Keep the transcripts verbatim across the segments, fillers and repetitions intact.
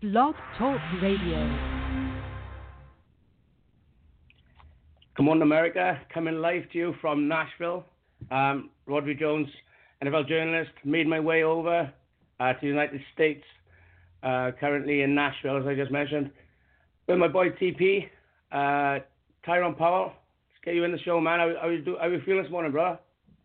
Blog Talk Radio. Come on, America, coming live to you from Nashville. Um, Rodri Jones, N F L journalist, made my way over uh, to the United States, uh, currently in Nashville, as I just mentioned, with my boy T P, uh, Tyrone Powell. Let's get you in the show, man. How, how, you, do, how you feeling this morning, bro?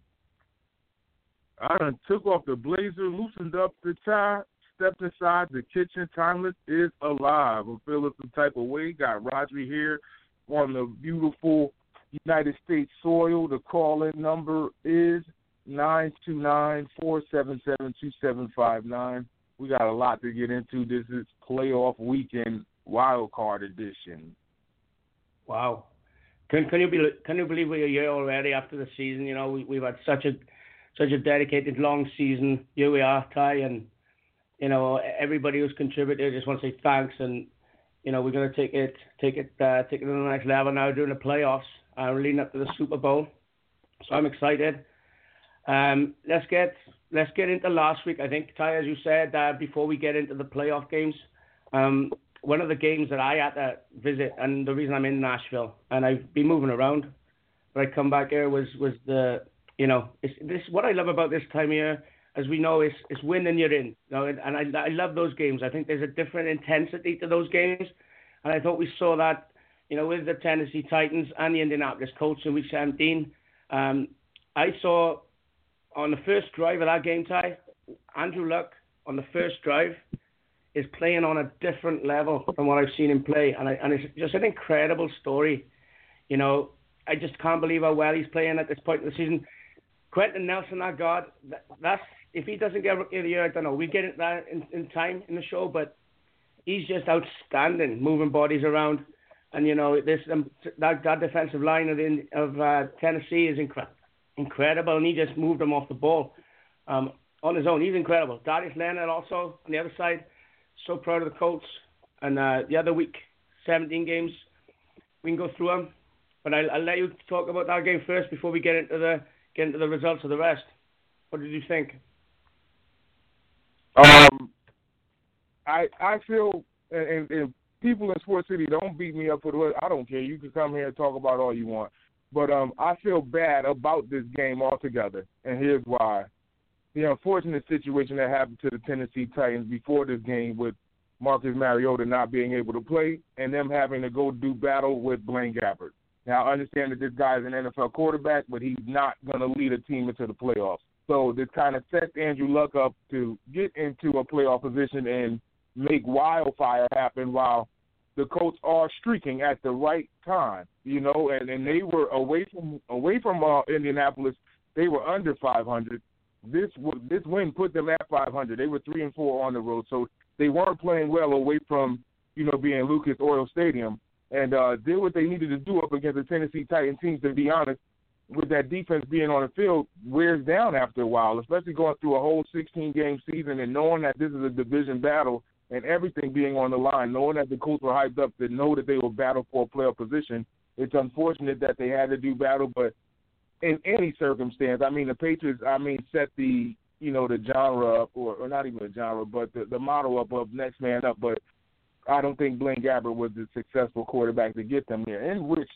I done took off the blazer, loosened up the tie, stepped inside the kitchen. Timeless is alive. I'm feeling some type of way. Got Rodri here on the beautiful United States soil. The call-in number is nine two nine, four seven seven, two seven five nine. We got a lot to get into. This is playoff weekend wild card edition. Wow. Can can you be can you believe we're a year already after the season? You know, we we've had such a such a dedicated long season. Here we are, Ty, and you know, everybody who's contributed, I just want to say thanks. And you know, we're going to take it, take it, uh, take it to the next level now during the playoffs. Uh, we're leading up to the Super Bowl, so I'm excited. Um, let's get let's get into last week. I think, Ty, as you said, uh, before we get into the playoff games, um, one of the games that I had to visit, and the reason I'm in Nashville, and I've been moving around, but I come back here was was the, you know, it's this what I love about this time of year. As we know, it's, it's win and you're in. You know, and I, I love those games. I think there's a different intensity to those games. And I thought we saw that, you know, with the Tennessee Titans and the Indianapolis Colts in Week seventeen. Um, I saw on the first drive of that game, Ty, Andrew Luck on the first drive is playing on a different level from what I've seen him play. And, I, and it's just an incredible story. You know, I just can't believe how well he's playing at this point in the season. Quentin Nelson, our God, that, that's, if he doesn't get Rookie of the Year, I don't know. We get it that in, in time in the show, but he's just outstanding, moving bodies around. And, you know, this um, that, that defensive line of, the, of uh, Tennessee is incre- incredible, and he just moved them off the ball um, on his own. He's incredible. Darius Leonard also on the other side, so proud of the Colts. And uh, the other week, seventeen games, we can go through them. But I'll, I'll let you talk about that game first before we get into the get into the results of the rest. What did you think? Um, I I feel, and, and people in Sports City, don't beat me up for the. I don't care. You can come here and talk about all you want, but um, I feel bad about this game altogether, and here's why. The unfortunate situation that happened to the Tennessee Titans before this game with Marcus Mariota not being able to play and them having to go do battle with Blaine Gabbert. Now, I understand that this guy is an N F L quarterback, but he's not going to lead a team into the playoffs. So this kind of sets Andrew Luck up to get into a playoff position and make wildfire happen while the Colts are streaking at the right time, you know, and, and they were away from away from uh, Indianapolis. They were under five hundred. This this win put them at five hundred. They were three and four on the road, so they weren't playing well away from, you know, being Lucas Oil Stadium. And uh, did what they needed to do up against the Tennessee Titans teams, to be honest, with that defense being on the field, wears down after a while, especially going through a whole sixteen-game season and knowing that this is a division battle and everything being on the line, knowing that the Colts were hyped up to know that they will battle for a playoff position. It's unfortunate that they had to do battle, but in any circumstance, I mean, the Patriots, I mean, set the, you know, the genre up, or, or not even the genre, but the, the model up of next man up, but I don't think Blaine Gabbert was the successful quarterback to get them there, in which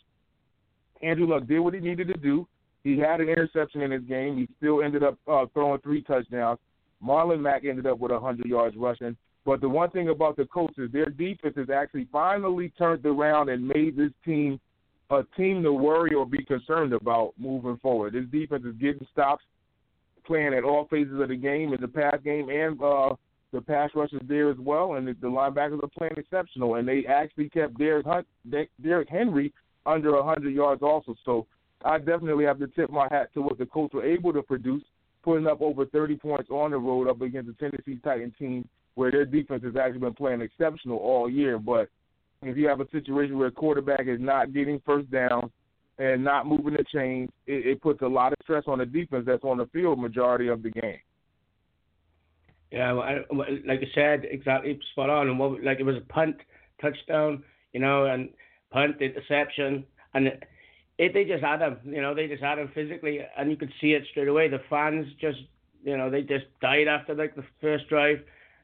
Andrew Luck did what he needed to do. He had an interception in his game. He still ended up uh, throwing three touchdowns. Marlon Mack ended up with one hundred yards rushing. But the one thing about the Colts is their defense has actually finally turned around and made this team a team to worry or be concerned about moving forward. This defense is getting stops, playing at all phases of the game, in the pass game, and uh, the pass rush is there as well, and the, the linebackers are playing exceptional. And they actually kept Derrick, Hunt, Derrick Henry under one hundred yards also. So I definitely have to tip my hat to what the Colts were able to produce, putting up over thirty points on the road up against the Tennessee Titans team, where their defense has actually been playing exceptional all year. But if you have a situation where a quarterback is not getting first downs and not moving the chains, it, it puts a lot of stress on the defense that's on the field majority of the game. Yeah, well, I, like I said, exactly spot on. And what, like it was a punt, touchdown, you know, and punt, interception, and it, it, they just had him, you know, they just had him physically, and you could see it straight away. The fans just, you know, they just died after like the first drive.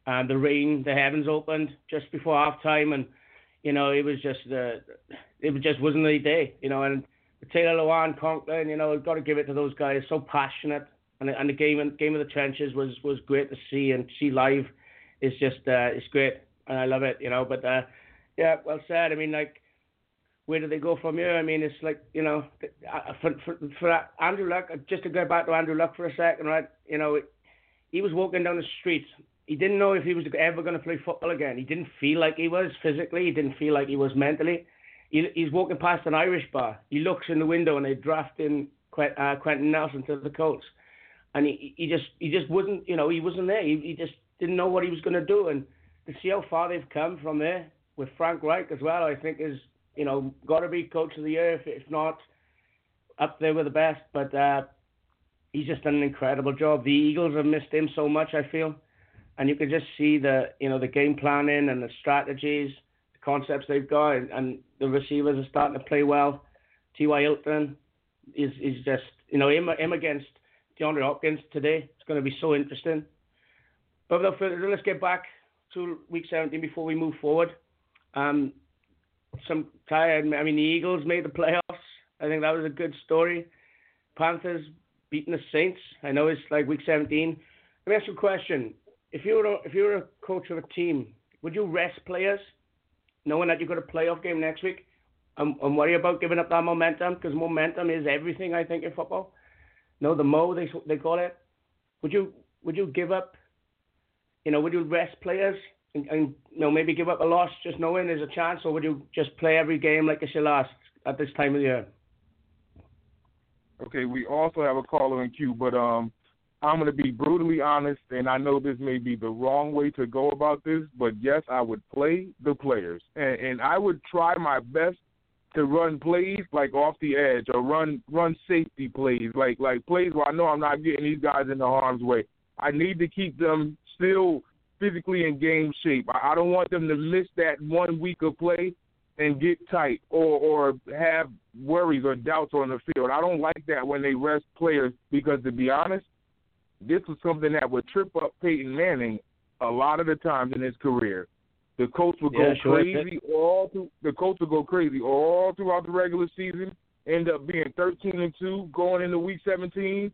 and the rain, the heavens opened just before halftime, and you know it was just the, it just wasn't the day, you know. And Taylor Lewan, Conklin, you know, I've got to give it to those guys, so passionate, and and the game game of the trenches was was great to see and see live. It's just uh, it's great, and I love it, you know. But uh, yeah, well said. I mean, like, where do they go from here? I mean, it's like, you know, for for, for Andrew Luck, just to go back to Andrew Luck for a second, right? You know, he was walking down the street. He didn't know if he was ever going to play football again. He didn't feel like he was physically. He didn't feel like he was mentally. He, he's walking past an Irish bar. He looks in the window and they draft in uh, Quentin Nelson to the Colts, and he he just he just wasn't, you know, he wasn't there. He, he just didn't know what he was going to do. And to see how far they've come from there with Frank Reich as well, I think is, you know, got to be coach of the year, if, if not up there with the best. But uh, he's just done an incredible job. The Eagles have missed him so much, I feel. And you can just see the, you know, the game planning and the strategies, the concepts they've got, and, and the receivers are starting to play well. T Y. Hilton is is just, you know, him, him against DeAndre Hopkins today. It's going to be so interesting. But without further ado, let's get back to week seventeen before we move forward. Um, some tired. I mean, the Eagles made the playoffs. I think that was a good story. Panthers beating the Saints. I know it's like week seventeen. Let me ask you a question. If you were a, if you were a coach of a team, would you rest players, knowing that you've got a playoff game next week, and, and worry about giving up that momentum? Because momentum is everything, I think, in football. No, the mo they they call it. Would you would you give up? You know, would you rest players and, and you know, maybe give up a loss just knowing there's a chance, or would you just play every game like it's your last at this time of the year? Okay, we also have a caller in queue, but um. I'm going to be brutally honest, and I know this may be the wrong way to go about this, but yes, I would play the players. And, and I would try my best to run plays like off the edge, or run run safety plays, like like plays where I know I'm not getting these guys into harm's way. I need to keep them still physically in game shape. I, I don't want them to miss that one week of play and get tight, or, or have worries or doubts on the field. I don't like that when they rest players, because to be honest, this was something that would trip up Peyton Manning a lot of the times in his career. The coach would yeah, go sure crazy all through, the coach would go crazy all throughout the regular season, end up being thirteen and two going into week seventeen,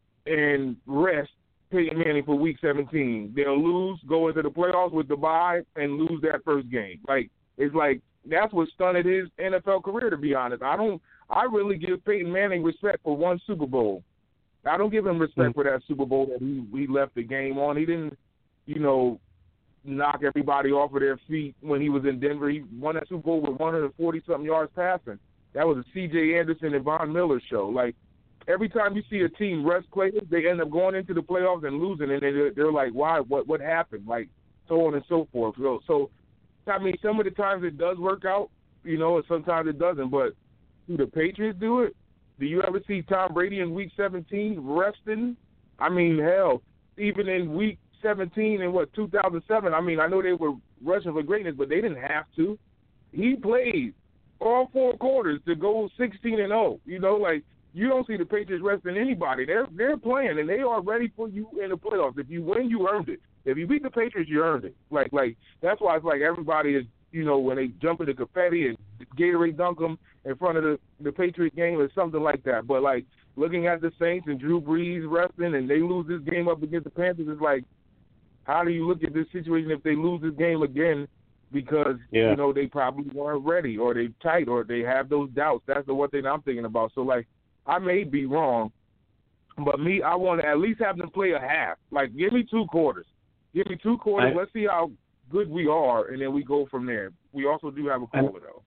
and rest Peyton Manning for week seventeen. They'll lose, go into the playoffs with the bye, and lose that first game. Like, it's like that's what stunted his N F L career, to be honest. I don't I really give Peyton Manning respect for one Super Bowl. I don't give him respect mm-hmm. for that Super Bowl that he, he left the game on. He didn't, you know, knock everybody off of their feet when he was in Denver. He won that Super Bowl with one hundred forty-something yards passing. That was a C J Anderson and Von Miller show. Like, every time you see a team rest players, they end up going into the playoffs and losing, and they're, they're like, why, what what happened? Like, so on and so forth. So, so, I mean, some of the times it does work out, you know, and sometimes it doesn't. But do the Patriots do it? Do you ever see Tom Brady in week seventeen resting? I mean, hell, even in week seventeen in, what, two thousand seven, I mean, I know they were rushing for greatness, but they didn't have to. He played all four quarters to go sixteen and oh. You know, like, you don't see the Patriots resting anybody. They're they're playing, and they are ready for you in the playoffs. If you win, you earned it. If you beat the Patriots, you earned it. Like, like that's why it's like everybody is, you know, when they jump into confetti and Gatorade dunk them in front of the, the Patriot game or something like that. But, like, looking at the Saints and Drew Brees resting and they lose this game up against the Panthers, it's like, how do you look at this situation if they lose this game again because, yeah. you know, they probably weren't ready, or they tight, or they have those doubts? That's the one thing I'm thinking about. So, like, I may be wrong, but me, I want to at least have them play a half. Like, give me two quarters. Give me two quarters. I, Let's see how good we are, and then we go from there. We also do have a caller, though.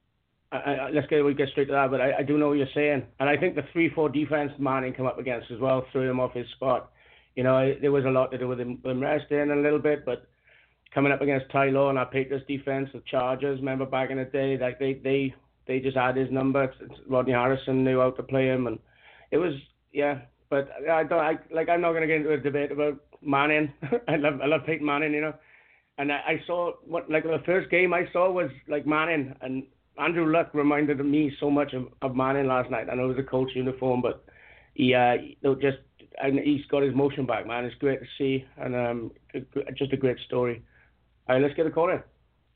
I, I, let's get we get straight to that, but I, I do know what you're saying, and I think the three four defense Manning come up against as well threw him off his spot. You know, I, there was a lot to do with him, him resting a little bit, but coming up against Ty Law and our Patriots defense, the Chargers, remember back in the day, like they they, they just had his number. Rodney Harrison knew how to play him, and it was yeah. But I don't I, like I'm not going to get into a debate about Manning. I love I love Peyton Manning, you know, and I, I saw what like the first game I saw was like Manning, and Andrew Luck reminded me so much of, of Manning last night. I know it was a Colts uniform, but he uh, just and he's got his motion back, man. It's great to see, and um, just a great story. All right, let's get a call in.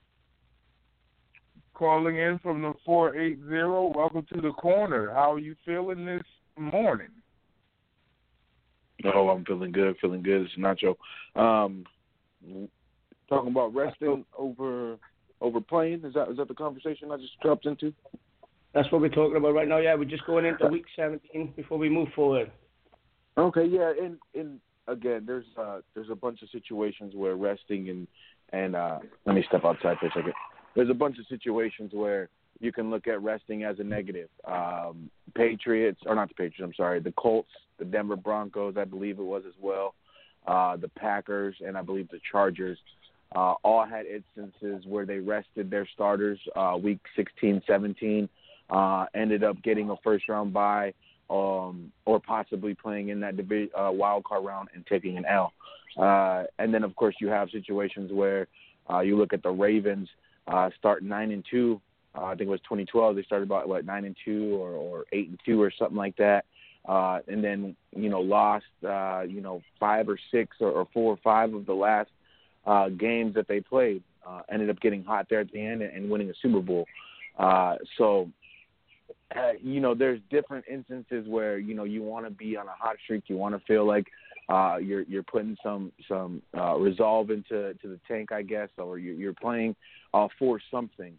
Calling in from the four eight zero. Welcome to the corner. How are you feeling this morning? Oh, I'm feeling good, feeling good. It's Nacho. Um, talking about resting over over playing. Is that is that the conversation I just dropped into? That's what we're talking about right now. Yeah, we're just going into week seventeen before we move forward. Okay, yeah, and and again, there's uh, there's a bunch of situations where resting and and uh, let me step outside for a second. There's a bunch of situations where you can look at resting as a negative. Um, Patriots, or not the Patriots, I'm sorry, the Colts, the Denver Broncos, I believe it was as well, uh, the Packers, and I believe the Chargers, uh, all had instances where they rested their starters uh, week sixteen, seventeen, uh, ended up getting a first-round bye, um, or possibly playing in that divi- uh, wild card round and taking an L. Uh, and then, of course, you have situations where uh, you look at the Ravens uh, start nine and two. Uh, I think it was twenty twelve. They started about what nine and two or, or eight and two or something like that, uh, and then you know lost uh, you know five or six or, or four or five of the last uh, games that they played. Uh, ended up getting hot there at the end and, and winning a Super Bowl. Uh, so uh, you know there's different instances where you know you want to be on a hot streak. You want to feel like uh, you're you're putting some some uh, resolve into to the tank, I guess, or you're, you're playing uh, for something.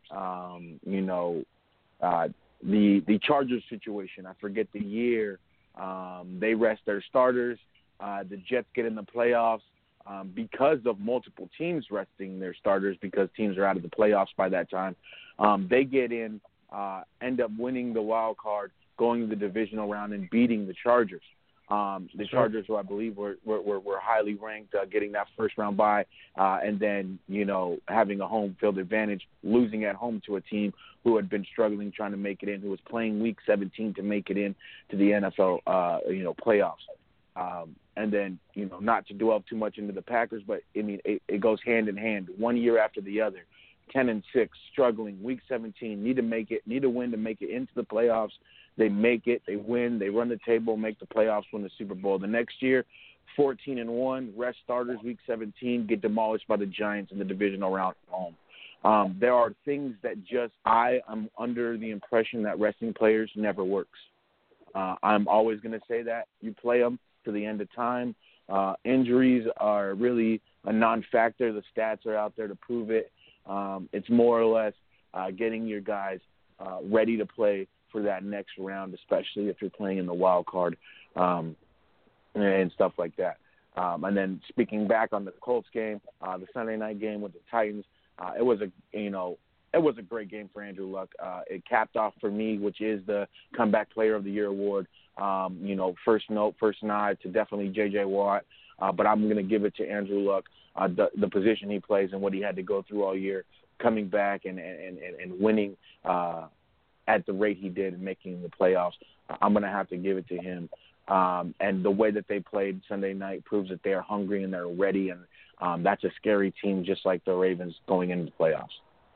Um, you know, uh, the the Chargers situation, I forget the year, um, they rest their starters. Uh, the Jets get in the playoffs um, because of multiple teams resting their starters because teams are out of the playoffs by that time. Um, they get in, uh, end up winning the wild card, going to the divisional round and beating the Chargers. Um, the Chargers, who I believe were were, were highly ranked, uh, getting that first round bye, uh, and then you know having a home field advantage, losing at home to a team who had been struggling trying to make it in, who was playing Week seventeen to make it in to the N F L, uh, you know, playoffs. Um, and then you know not to dwell too much into the Packers, but I mean it, it goes hand in hand, one year after the other. ten and six, struggling, Week seventeen, need to make it, need to win to make it into the playoffs. They make it, they win, they run the table, make the playoffs, win the Super Bowl. The next year, fourteen and one, rest starters, Week seventeen, get demolished by the Giants in the divisional round at home. Um, there are things that just I am under the impression that resting players never works. Uh, I'm always going to say that. You play them to the end of time. Uh, injuries are really a non-factor. The stats are out there to prove it. Um, it's more or less uh, getting your guys uh, ready to play for that next round, especially if you're playing in the wild card um, and stuff like that. Um, and then speaking back on the Colts game, uh, the Sunday night game with the Titans, uh, it was a you know it was a great game for Andrew Luck. Uh, it capped off for me, which is the Comeback Player of the Year award. Um, you know, first note, first nod to definitely J J Watt, uh, but I'm going to give it to Andrew Luck, uh, the, the position he plays and what he had to go through all year, coming back and and and, and winning. Uh, at the rate he did and making the playoffs. I'm going to have to give it to him. Um, and the way that they played Sunday night proves that they're hungry and they're ready, and um, that's a scary team just like the Ravens going into the playoffs.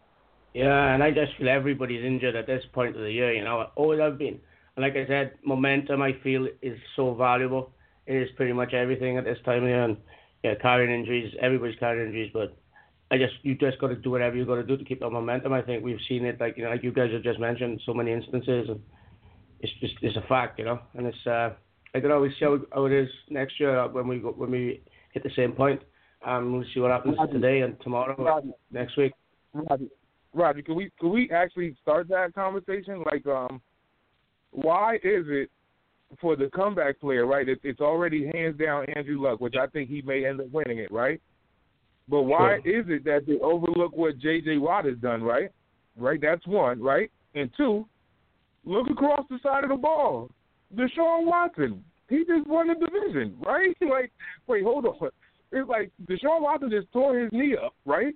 Yeah, and I just feel everybody's injured at this point of the year, you know. Always have been. And like I said, momentum, I feel, is so valuable. It is pretty much everything at this time of year. And, yeah, carrying injuries, everybody's carrying injuries, but I just you just got to do whatever you got to do to keep that momentum. I think we've seen it, like you know, like you guys have just mentioned, so many instances, and it's just it's a fact, you know. And it's uh, I don't know, we'll see how, how it is next year when we go, when we hit the same point. Um, we'll see what happens Roger. today and tomorrow, Roger. next week. Roger, Roger, can we can we actually start that conversation? Like, um, why is it for the comeback player, right? It, it's already hands down Andrew Luck, which I think he may end up winning it, right? But why sure. is it that they overlook what J J Watt has done, right? Right, that's one, right? And two, look across the side of the ball. Deshaun Watson, he just won the division, right? Like, wait, hold on. It's like Deshaun Watson just tore his knee up, right?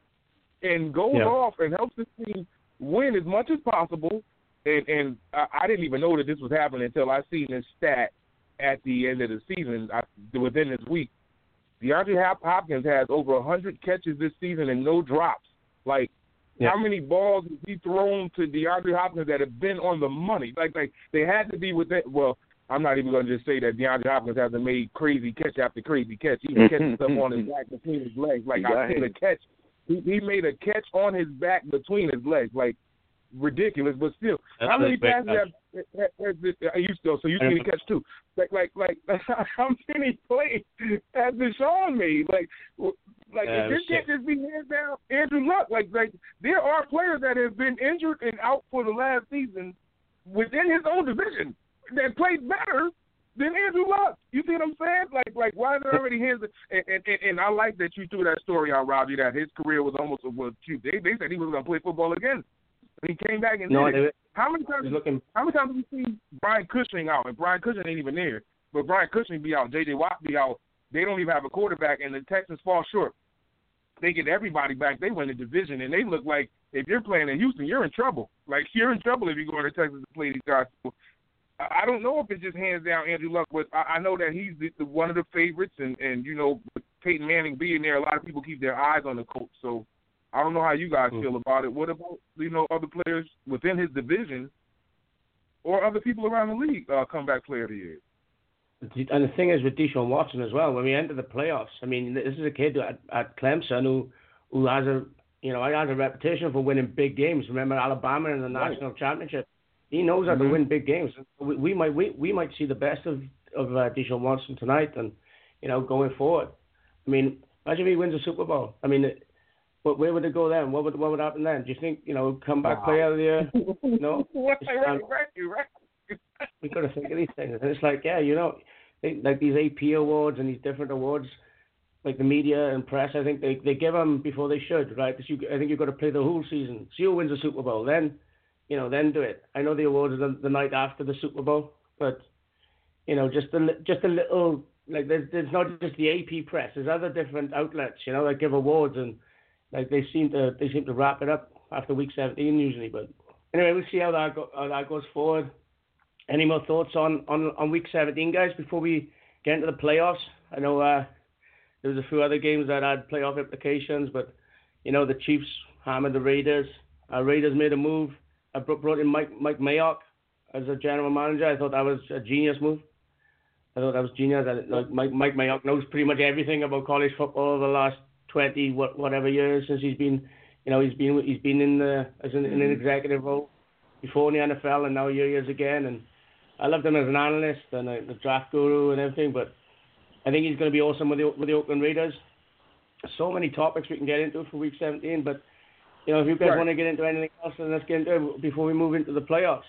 And goes yeah. off and helps the team win as much as possible. And, and I, I didn't even know that this was happening until I seen this stat at the end of the season, I, within this week. DeAndre Hopkins has over one hundred catches this season and no drops. Like, yeah. how many balls has he thrown to DeAndre Hopkins that have been on the money? Like, like they had to be within, well, I'm not even going to just say that DeAndre Hopkins hasn't made crazy catch after crazy catch. He was catching stuff on his back between his legs. Like, I seen a catch. He, he made a catch on his back between his legs. Like, ridiculous, but still. That's how many passes catch. have, have, have, you still, so you seen the catch too. Like, like, like, how many plays has Deshaun made? Like, like uh, this can't just be hands down Andrew Luck. Like, like there are players that have been injured and out for the last season within his own division that played better than Andrew Luck. You see what I'm saying? Like, like why is there already hands? And, and, and, and I like that you threw that story out, Robbie, that his career was almost was cute. They, they said he was going to play football again. He came back and no, did it. They, how many times? looking... How many times have we seen Brian Cushing out? And Brian Cushing ain't even there. But Brian Cushing be out. J J Watt be out. They don't even have a quarterback, and the Texans fall short. They get everybody back. They win the division, and they look like if you're playing in Houston, you're in trouble. Like, you're in trouble if you go to Texas to play these guys. I don't know if it's just hands down Andrew Luck, but I know that he's the, the, one of the favorites, and, and, you know, with Peyton Manning being there, a lot of people keep their eyes on the coach. So I don't know how you guys mm. feel about it. What about, you know, other players within his division or other people around the league uh, comeback player of the year? And the thing is with Deshaun Watson as well, when we enter the playoffs, I mean, this is a kid at, at Clemson who, who has a, you know, has a reputation for winning big games. Remember Alabama in the right. national championship? He knows how mm-hmm. to win big games. We, we might we, we might see the best of of uh, Deshaun Watson tonight, and you know, going forward. I mean, imagine if he wins a Super Bowl. I mean, but where would it go then? What would what would happen then? Do you think, you know, comeback wow. player of the year? No, right, right, right, right. We got to think of these things, and it's like, yeah, you know, they, like these A P awards and these different awards, like the media and press. I think they, they give them before they should, right? Because you, I think you've got to play the whole season. See who wins a Super Bowl, then. You know, then do it. I know the awards are the, the night after the Super Bowl, but you know, just a just a little like there's there's not just the A P press. There's other different outlets, you know, that give awards, and like they seem to they seem to wrap it up after week seventeen usually. But anyway, we'll see how that go, how that goes forward. Any more thoughts on, on, on week seventeen, guys, before we get into the playoffs? I know uh, there was a few other games that had playoff implications, but you know, the Chiefs hammered the Raiders. Uh, Raiders made a move. I brought in Mike Mike Mayock as a general manager. I thought that was a genius move. I thought that was genius. I, like Mike Mike Mayock knows pretty much everything about college football over the last twenty what, whatever years since he's been, you know, he's been he's been in the as an, in an executive role before in the N F L, and now here he is again. And I loved him as an analyst and a, a draft guru and everything. But I think he's going to be awesome with the with the Oakland Raiders. So many topics we can get into for week seventeen, but. You know, if you guys right. want to get into anything else, then let's get into it before we move into the playoffs.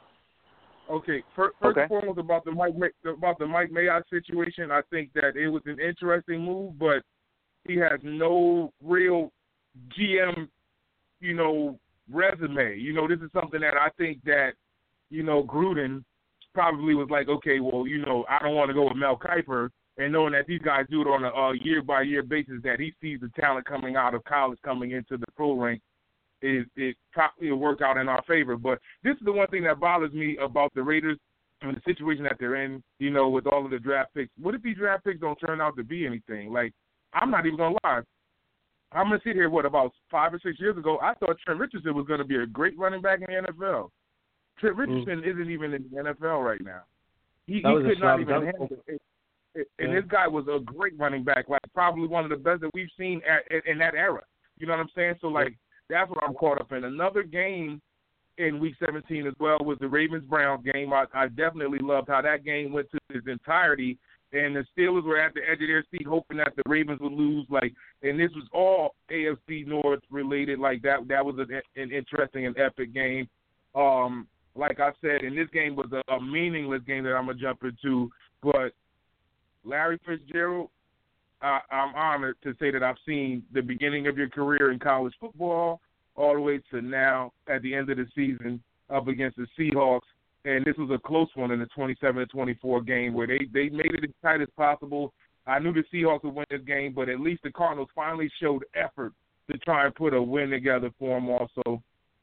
Okay. First, first okay. and foremost, about the Mike about the Mike Mayock situation, I think that it was an interesting move, but he has no real G M, you know, resume. You know, this is something that I think that, you know, Gruden probably was like, okay, well, you know, I don't want to go with Mel Kiper. And knowing that these guys do it on a uh, year-by-year basis, that he sees the talent coming out of college coming into the pro rank, is it probably will work out in our favor. But this is the one thing that bothers me about the Raiders and the situation that they're in, you know, with all of the draft picks. What if these draft picks don't turn out to be anything? Like, I'm not even going to lie. I'm going to sit here, what, about five or six years ago, I thought Trent Richardson was going to be a great running back in the N F L. Trent Richardson mm. isn't even in the N F L right now. He, he could not even handle it. And this guy was a great running back, like probably one of the best that we've seen at, in that era. You know what I'm saying? So, like, that's what I'm caught up in. Another game in Week seventeen as well was the Ravens-Browns game. I, I definitely loved how that game went to its entirety, and the Steelers were at the edge of their seat hoping that the Ravens would lose. Like, and this was all A F C North related. Like, that that was an, an interesting and epic game. Um, like I said, and this game was a, a meaningless game that I'm going to jump into, but Larry Fitzgerald, uh, I'm honored to say that I've seen the beginning of your career in college football all the way to now at the end of the season up against the Seahawks. And this was a close one in the twenty-seven to twenty-four game where they, they made it as tight as possible. I knew the Seahawks would win this game, but at least the Cardinals finally showed effort to try and put a win together for them also.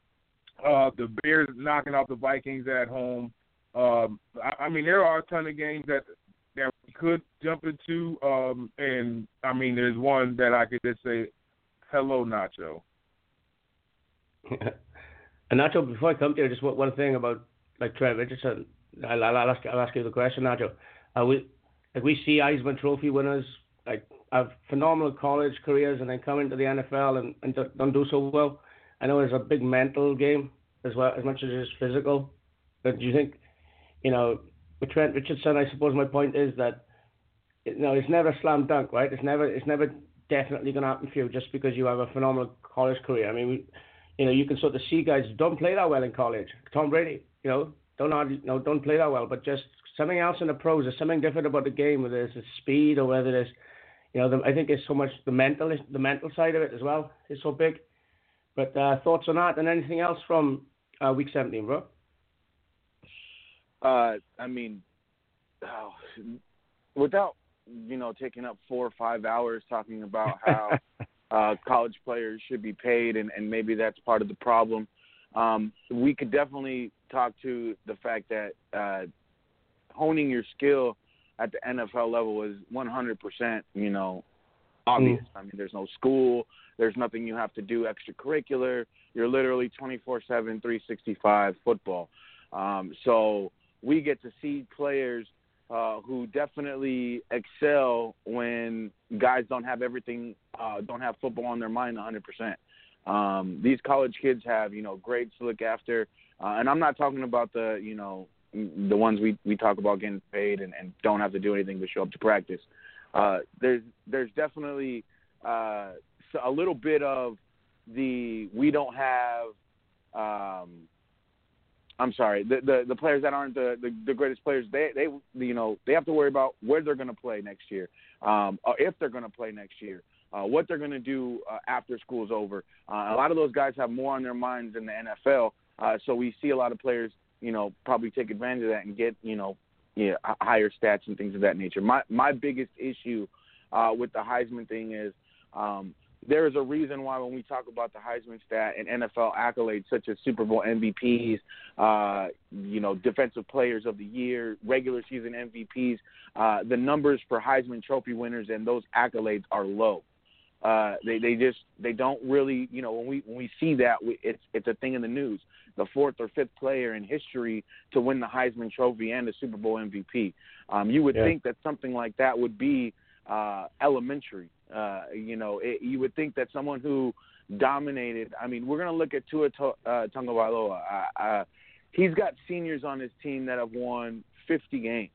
Uh, the Bears knocking out the Vikings at home. Um, I, I mean, there are a ton of games that – that we could jump into, um, and, I mean, there's one that I could just say, hello, Nacho. And Nacho, before I come to you, just one thing about, like, Trent Richardson. I'll, I'll, ask, I'll ask you the question, Nacho. Uh, we, like we see Heisman Trophy winners like have phenomenal college careers and then come into the N F L and, and don't do so well. I know it's a big mental game as well, as much as it's physical. But do you think, you know, with Trent Richardson, I suppose my point is that, you know, it's never a slam dunk, right? It's never, it's never definitely going to happen for you just because you have a phenomenal college career. I mean, we, you know, you can sort of see guys who don't play that well in college. Tom Brady, you know, don't you know, don't play that well, but just something else in the pros. There's something different about the game, whether it's the speed or whether it's, you know, the, I think it's so much the mental, the mental side of it as well is so big. But uh, thoughts on that and anything else from uh, week seventeen, bro? Uh, I mean, oh, without, you know, taking up four or five hours talking about how uh, college players should be paid and, and maybe that's part of the problem, um, we could definitely talk to the fact that uh, honing your skill at the N F L level is one hundred percent, you know, obvious. Mm. I mean, there's no school. There's nothing you have to do extracurricular. You're literally twenty-four seven, three sixty-five football. Um, so we get to see players uh, who definitely excel when guys don't have everything, uh, don't have football on their mind one hundred percent. Um, these college kids have, you know, grades to look after. Uh, and I'm not talking about the, you know, the ones we, we talk about getting paid and, and don't have to do anything but show up to practice. Uh, there's there's definitely uh, a little bit of the we don't have um, I'm sorry the, the the players that aren't the, the, the greatest players they they you know they have to worry about where they're going to play next year, um, or if they're going to play next year, uh, what they're going to do uh, after school's over. Uh, a lot of those guys have more on their minds than the N F L, uh, so we see a lot of players you know probably take advantage of that and get you know. Yeah, higher stats and things of that nature. My my biggest issue uh, with the Heisman thing is um, there is a reason why when we talk about the Heisman stat and N F L accolades such as Super Bowl M V Ps, uh, you know, defensive players of the year, regular season M V Ps, uh, the numbers for Heisman Trophy winners and those accolades are low. Uh, they they just they don't really you know when we when we see that we, it's it's a thing in the news. The fourth or fifth player in history to win the Heisman Trophy and the Super Bowl M V P. Um, you would yeah. think that something like that would be uh, elementary. Uh, you know, it, you would think that someone who dominated. I mean, we're going to look at Tua uh, Tagovailoa. Uh, uh, he's got seniors on his team that have won fifty games.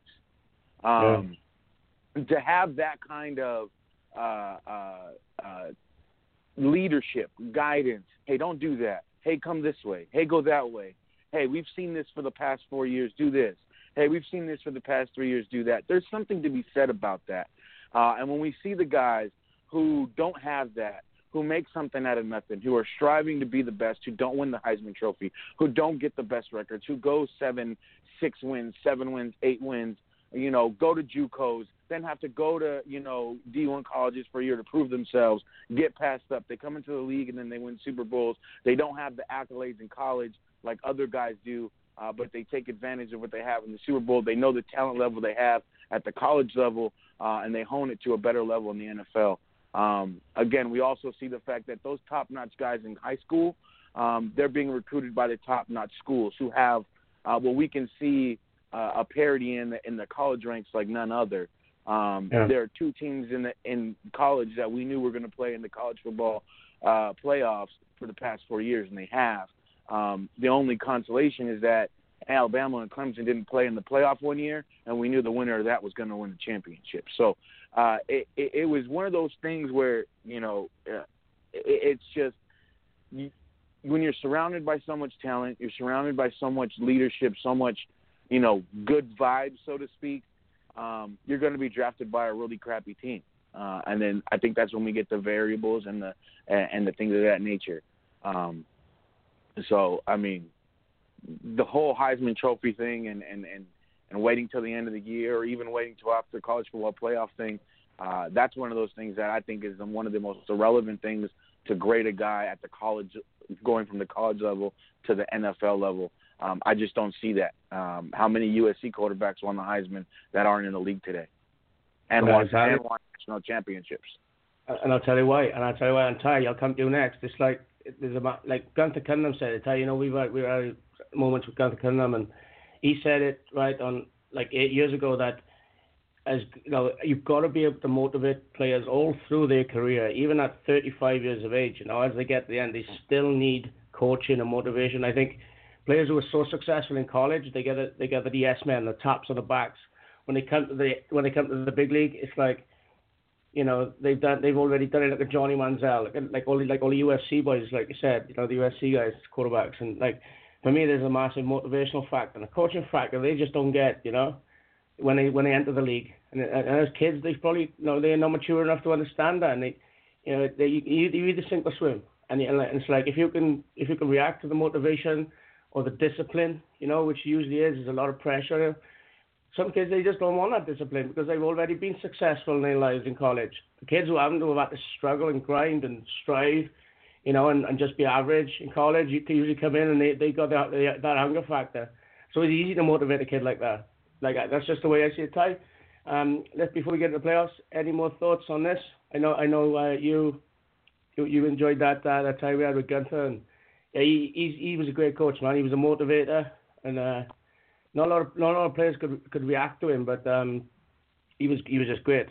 Um, yeah. To have that kind of uh, uh, uh, leadership, guidance. Hey, don't do that. Hey, come this way. Hey, go that way. Hey, we've seen this for the past four years. Do this. Hey, we've seen this for the past three years. Do that. There's something to be said about that. Uh, and when we see the guys who don't have that, who make something out of nothing, who are striving to be the best, who don't win the Heisman Trophy, who don't get the best records, who go seven, six wins, seven wins, eight wins, you know, go to JUCOs, then have to go to, you know, D one colleges for a year to prove themselves, get passed up. They come into the league and then they win Super Bowls. They don't have the accolades in college like other guys do, uh, but they take advantage of what they have in the Super Bowl. They know the talent level they have at the college level, uh, and they hone it to a better level in the N F L. Um, again, we also see the fact that those top-notch guys in high school, um, they're being recruited by the top-notch schools who have uh, what we can see uh, a parity in the, in the college ranks like none other. Um, yeah. There are two teams in the in college that we knew were going to play in the college football uh, playoffs for the past four years, and they have. Um, the only consolation is that Alabama and Clemson didn't play in the playoff one year, and we knew the winner of that was going to win the championship. So uh, it, it, it was one of those things where, you know, uh, it, it's just you, when you're surrounded by so much talent, you're surrounded by so much leadership, so much, you know, good vibes, so to speak, um, you're going to be drafted by a really crappy team. Uh, and then I think that's when we get the variables and the and the things of that nature. Um, so, I mean, the whole Heisman Trophy thing and, and, and, and waiting till the end of the year or even waiting till after college football playoff thing, uh, that's one of those things that I think is one of the most irrelevant things to grade a guy at the college, going from the college level to the N F L level. Um, I just don't see that. Um, how many U S C quarterbacks won the Heisman that aren't in the league today and won exactly. and won national championships? And I'll tell you why. And I'll tell you why. And Ty, I'll come to you next. It's like there's a like Gunther Cunningham said it. Ty, you know, we've had, we've had moments with Gunther Cunningham, and he said it right on like eight years ago that as you know, you've got to be able to motivate players all through their career, even at thirty-five years of age. You know, as they get to the end, they still need coaching and motivation. I think players who are so successful in college, they get a, they get the yes men, the taps on the backs. When they come to the when they come to the big league, it's like, you know, they've done they've already done it, like a Johnny Manziel, like like all the, like all the U F C boys, like you said, you know, the U F C guys, quarterbacks, and like for me, there's a massive motivational factor and a coaching factor they just don't get, you know, when they when they enter the league. And, and as kids, they probably, you know, they're not mature enough to understand that, and they, you know, they you, you either sink or swim, and, and it's like if you can if you can react to the motivation or the discipline, you know, which usually is, there's a lot of pressure. Some kids, they just don't want that discipline because they've already been successful in their lives in college. The kids who haven't, who have had to struggle and grind and strive, you know, and, and just be average in college, you can usually come in and they, they got that, that hunger factor. So it's easy to motivate a kid like that. Like, that's just the way I see it, Ty. Um, let's, before we get to the playoffs, any more thoughts on this? I know I know uh, you, you you enjoyed that, uh, that time we had with Gunther. And, yeah, he, he, he was a great coach, man. He was a motivator. And, uh, Not a lot of not a lot of players could could react to him, but um, he was he was just great.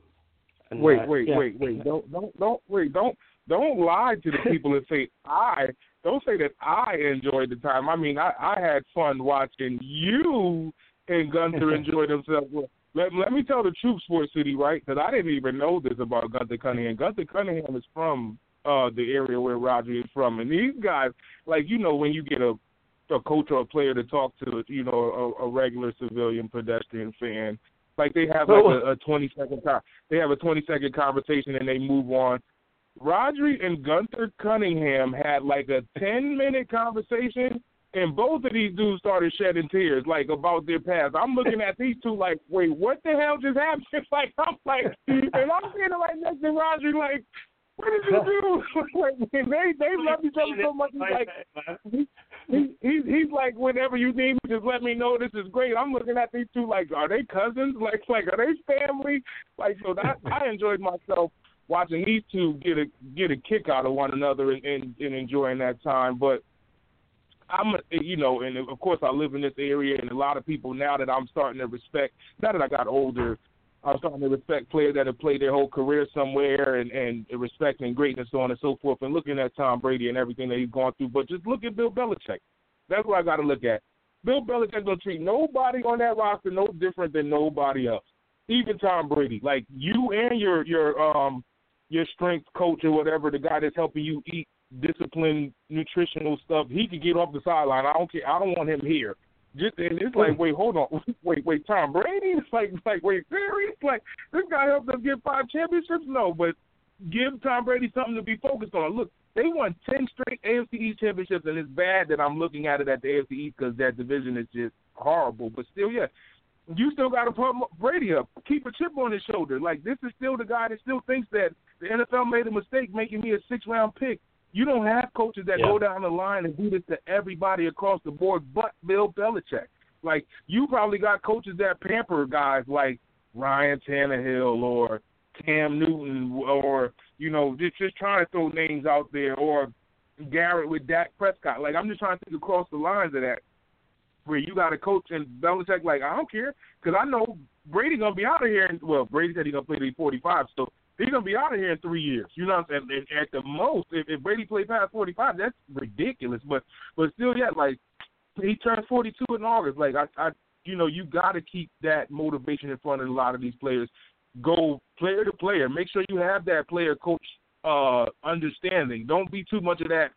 And, wait, uh, wait, yeah. wait, wait! Don't don't don't wait! Don't don't lie to the people and say I. Don't say that I enjoyed the time. I mean, I, I had fun watching you and Gunther enjoy themselves. Let let me tell the truth, Sports City, right? Because I didn't even know this about Gunther Cunningham. Gunther Cunningham is from uh, the area where Roger is from, and these guys, like you know, when you get a a coach or a player to talk to, you know, a, a regular civilian pedestrian fan. Like they have like a, a twenty second time, they have a twenty second conversation and they move on. Rodri and Gunther Cunningham had like a ten minute conversation, and both of these dudes started shedding tears, like about their past. I'm looking at these two like, wait, what the hell just happened? Like I'm like, and I'm standing right next to Rodri, like, what did you do? Like, they they love each other so much. He's like, he, he, he, he's like, whenever you need me, just let me know. This is great. I'm looking at these two like, are they cousins? Like, like are they family? Like, so that I enjoyed myself watching these two get a get a kick out of one another and, and, and enjoying that time. But I'm, you know, and of course I live in this area, and a lot of people now that I'm starting to respect. Now that I got older, I'm starting to respect players that have played their whole career somewhere and, and respecting greatness, so on and so forth, and looking at Tom Brady and everything that he's gone through. But just look at Bill Belichick. That's what I got to look at. Bill Belichick don't treat nobody on that roster no different than nobody else, even Tom Brady. Like you and your your um your strength coach or whatever, the guy that's helping you eat disciplined nutritional stuff, he could get off the sideline. I don't care. I don't want him here. Just, and it's like, wait, hold on, wait, wait, Tom Brady? It's like, like, wait, serious? Like, this guy helped us get five championships? No, but give Tom Brady something to be focused on. Look, they won ten straight A F C East championships, and it's bad that I'm looking at it at the A F C East because that division is just horrible. But still, yeah, you still got to put Brady up, keep a chip on his shoulder. Like, this is still the guy that still thinks that the N F L made a mistake making me a six-round pick. You don't have coaches that yeah. go down the line and do this to everybody across the board but Bill Belichick. Like, you probably got coaches that pamper guys like Ryan Tannehill or Cam Newton or, you know, just, just trying to throw names out there, or Garrett with Dak Prescott. Like, I'm just trying to think across the lines of that, where you got a coach and Belichick like, I don't care, because I know Brady's going to be out of here. And, well, Brady said he's going to play to forty-five, so he's going to be out of here in three years. You know what I'm saying? And at the most, if, if Brady played past forty-five, that's ridiculous. But but still, yeah, like, he turns forty-two in August. Like, I, I you know, you got to keep that motivation in front of a lot of these players. Go player to player. Make sure you have that player-coach uh, understanding. Don't be too much of that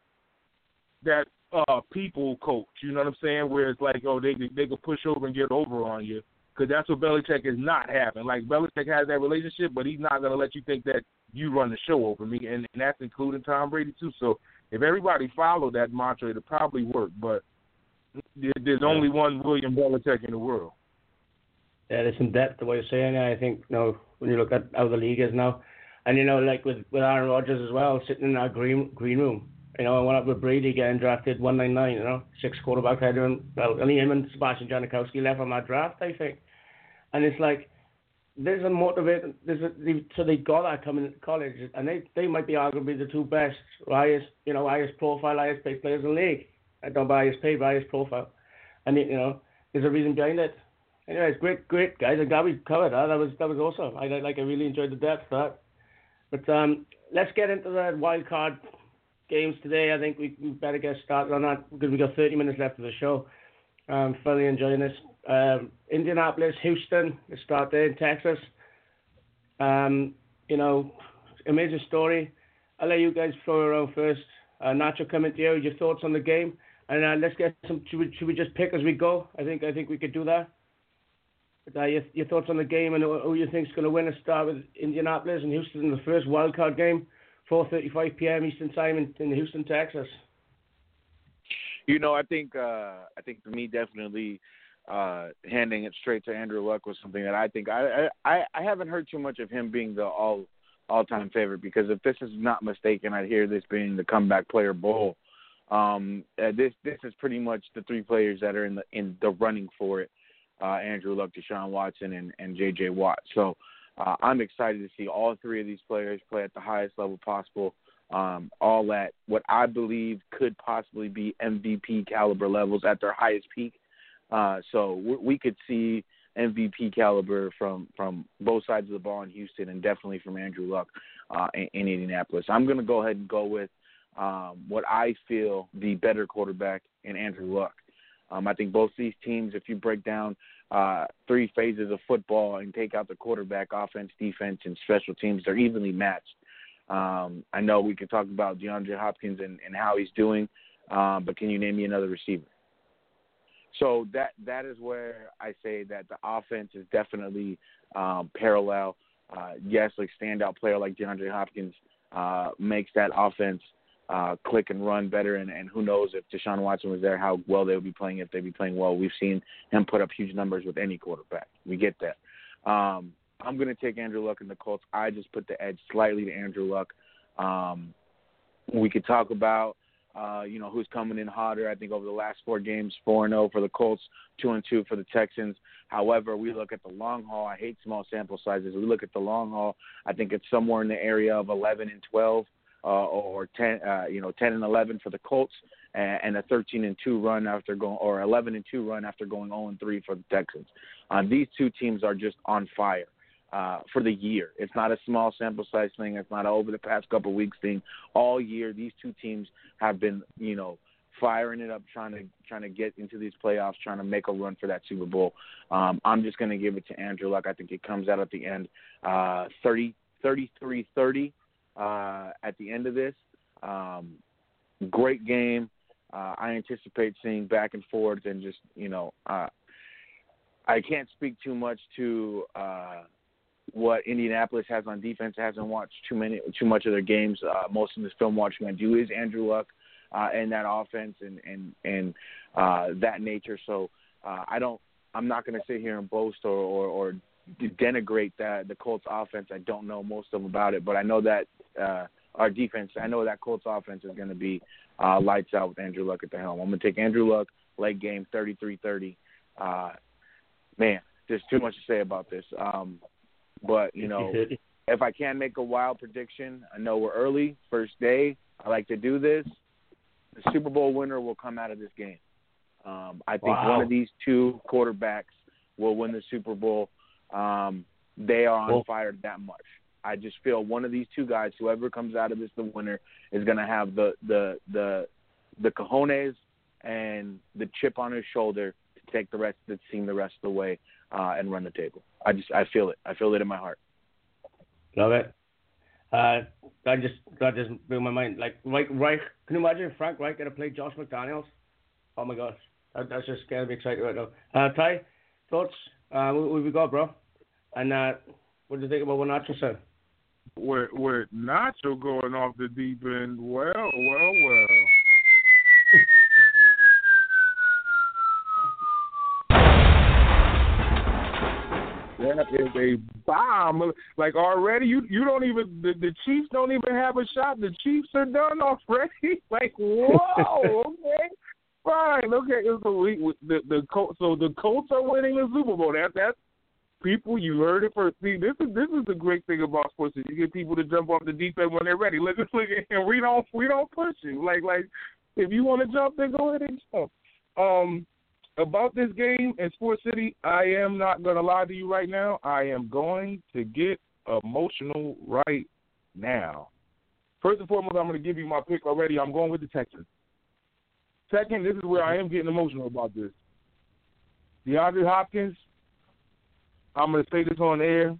that uh, people coach. You know what I'm saying? Where it's like, oh, they they can push over and get over on you. Because that's what Belichick is not having. Like, Belichick has that relationship, but he's not going to let you think that you run the show over me, and, and that's including Tom Brady, too. So if everybody followed that mantra, it'll probably work. But there, there's only one William Belichick in the world. Yeah, there's some depth to what you're saying. I think, you know, when you look at how the league is now, and, you know, like with, with Aaron Rodgers as well, sitting in our green green room. You know, I went up with Brady getting drafted one ninety-nine, you know, six quarterback header, and well, only him and Sebastian Janikowski left on that draft, I think. And it's like, there's a motivator, there's a, they, so they got that coming into college, and they, they might be arguably the two best, highest, you know, highest profile, highest paid players in the league. I don't buy highest paid, but highest profile. And, you know, there's a reason behind it. Anyways, great, great guys. I'm glad we covered that. That was that was awesome. I like I really enjoyed the depth of that. But um, let's get into the wild card games today. I think we, we better get started on that because we've got thirty minutes left of the show. I'm thoroughly enjoying this. Um, Indianapolis, Houston, let's start there in Texas. Um, you know, amazing story. I'll let you guys throw around first. Uh, Nacho, coming to you. Your thoughts on the game, and uh, let's get some. Should we, should we just pick as we go? I think I think we could do that. But, uh, your, your thoughts on the game and who, who you think is going to win? Let's start with Indianapolis and Houston in the first wild card game, four thirty-five p.m. Eastern Time in, in Houston, Texas. You know, I think uh, I think for me, definitely uh, handing it straight to Andrew Luck was something that I think I I, I haven't heard too much of him being the all all time favorite, because if this is not mistaken, I'd hear this being the comeback player bowl. Um, uh, this this is pretty much the three players that are in the in the running for it: uh, Andrew Luck, Deshaun Watson, and and J J Watt. So uh, I'm excited to see all three of these players play at the highest level possible. Um, all at what I believe could possibly be M V P caliber levels at their highest peak. Uh, so we, we could see M V P caliber from, from both sides of the ball in Houston, and definitely from Andrew Luck uh, in, in Indianapolis. I'm going to go ahead and go with um, what I feel the better quarterback in Andrew Luck. Um, I think both these teams, if you break down uh, three phases of football and take out the quarterback, offense, defense, and special teams, they're evenly matched. Um, I know we can talk about DeAndre Hopkins and, and how he's doing, um, but can you name me another receiver? So that that is where I say that the offense is definitely um, parallel. Uh, yes, like standout player like DeAndre Hopkins uh, makes that offense uh, click and run better, and, and who knows if Deshaun Watson was there, how well they would be playing if they'd be playing well. We've seen him put up huge numbers with any quarterback. We get that. Um, I'm going to take Andrew Luck and the Colts. I just put the edge slightly to Andrew Luck. Um, we could talk about, uh, you know, who's coming in hotter. I think over the last four games, four and oh for the Colts, two and two for the Texans. However, we look at the long haul. I hate small sample sizes. We look at the long haul. I think it's somewhere in the area of eleven and twelve uh, or ten, uh, you know, ten and eleven for the Colts, and, and a thirteen and two run after going, or eleven and two run after going oh and three for the Texans. Uh, these two teams are just on fire. Uh, for the year. It's not a small sample size thing. It's not an over the past couple of weeks thing. All year, these two teams have been, you know, firing it up, trying to trying to get into these playoffs, trying to make a run for that Super Bowl. Um, I'm just going to give it to Andrew Luck. I think it comes out at the end, uh, thirty, thirty-three thirty uh, at the end of this. Um, great game. Uh, I anticipate seeing back and forth and just, you know, uh, I can't speak too much to uh, what Indianapolis has on defense. I haven't watched too many, too much of their games. Uh, most of this film watching I do is Andrew Luck uh, and that offense and and and uh, that nature. So uh, I don't. I'm not going to sit here and boast or, or, or denigrate that the Colts offense. I don't know most of them about it, but I know that uh, our defense. I know that Colts offense is going to be uh, lights out with Andrew Luck at the helm. I'm going to take Andrew Luck late game, thirty-three thirty. Uh, man, there's too much to say about this. Um, But, you know, if I can make a wild prediction, I know we're early, first day. I like to do this. The Super Bowl winner will come out of this game. Um, I think wow. one of these two quarterbacks will win the Super Bowl. Um, they are on cool. fire that much. I just feel one of these two guys, whoever comes out of this the winner, is going to have the, the, the, the cojones and the chip on his shoulder to take the rest of the team the rest of the way uh, and run the table. I just I feel it. I feel it in my heart. Love it. Uh, that just that just blew my mind. Like Reich, Reich, can you imagine if Frank Reich going to play Josh McDaniels? Oh my gosh, that, that's just getting me excited right now. Uh, Ty, thoughts? Uh, what, what we got, bro? And uh, what do you think about what Nacho said? With with Nacho going off the deep end, well, well, well. That is a bomb. Like already, you you don't even the, the Chiefs don't even have a shot. The Chiefs are done already. Like whoa, okay, fine, okay. So we, the the Colts, so the Colts are winning the Super Bowl. That that's people. You heard it first. See, this is this is the great thing about sports. You get people to jump off the deep end when they're ready. Look look at him. We don't we don't push you. Like like if you want to jump, then go ahead and jump. Um. about this game in Sports City, I am not going to lie to you right now. I am going to get emotional right now. First and foremost, I'm going to give you my pick already. I'm going with the Texans. Second, this is where I am getting emotional about this. DeAndre Hopkins, I'm going to say this on air.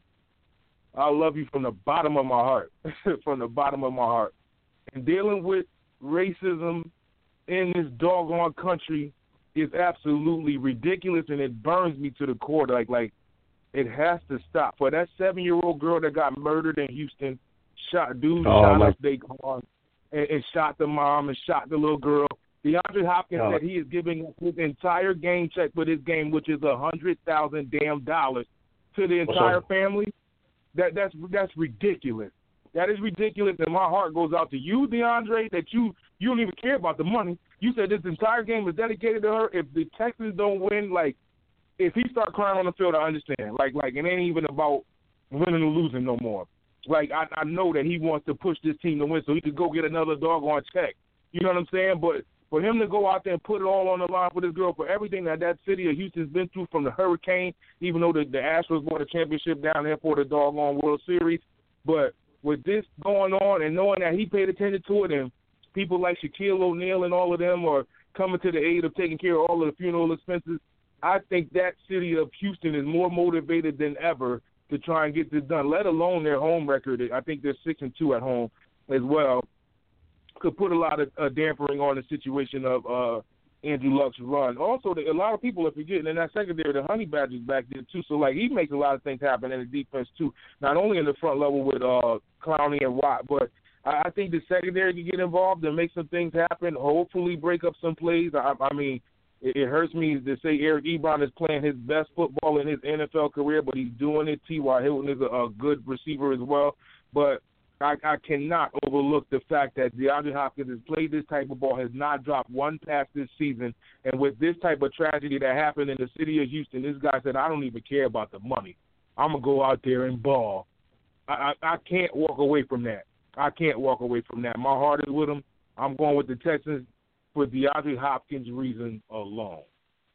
I love you from the bottom of my heart, from the bottom of my heart. And dealing with racism in this doggone country is absolutely ridiculous, and it burns me to the core. Like, like it has to stop. For that seven-year-old girl that got murdered in Houston, shot dude oh, shot my. up Daquan and, and shot the mom and shot the little girl. DeAndre Hopkins oh. said he is giving up his entire game check for this game, which is a hundred thousand damn dollars, to the entire awesome. family. That that's that's ridiculous. That is ridiculous, and my heart goes out to you, DeAndre, that you you don't even care about the money. You said this entire game is dedicated to her. If the Texans don't win, like, if he start crying on the field, I understand. Like, like it ain't even about winning or losing no more. Like, I, I know that he wants to push this team to win so he could go get another doggone check. You know what I'm saying? But for him to go out there and put it all on the line for this girl, for everything that that city of Houston's been through, from the hurricane, even though the, the Astros won the championship down there for the doggone World Series, but with this going on and knowing that he paid attention to it, and people like Shaquille O'Neal and all of them are coming to the aid of taking care of all of the funeral expenses, I think that city of Houston is more motivated than ever to try and get this done, let alone their home record. I think they're six and two at home as well. Could put a lot of uh, dampering on the situation of uh, Andrew Luck's run. Also, the, a lot of people are forgetting in that secondary, the Honey Badgers back there too. So, like, he makes a lot of things happen in the defense too, not only in the front level with uh, Clowney and Watt, but I, I think the secondary can get involved and make some things happen, hopefully break up some plays. I, I mean, it, it hurts me to say Eric Ebron is playing his best football in his N F L career, but he's doing it. T Y. Hilton is a, a good receiver as well. But I, I cannot overlook the fact that DeAndre Hopkins has played this type of ball, has not dropped one pass this season, and with this type of tragedy that happened in the city of Houston, this guy said, I don't even care about the money. I'm going to go out there and ball. I, I, I can't walk away from that. I can't walk away from that. My heart is with him. I'm going with the Texans for DeAndre Hopkins' reason alone.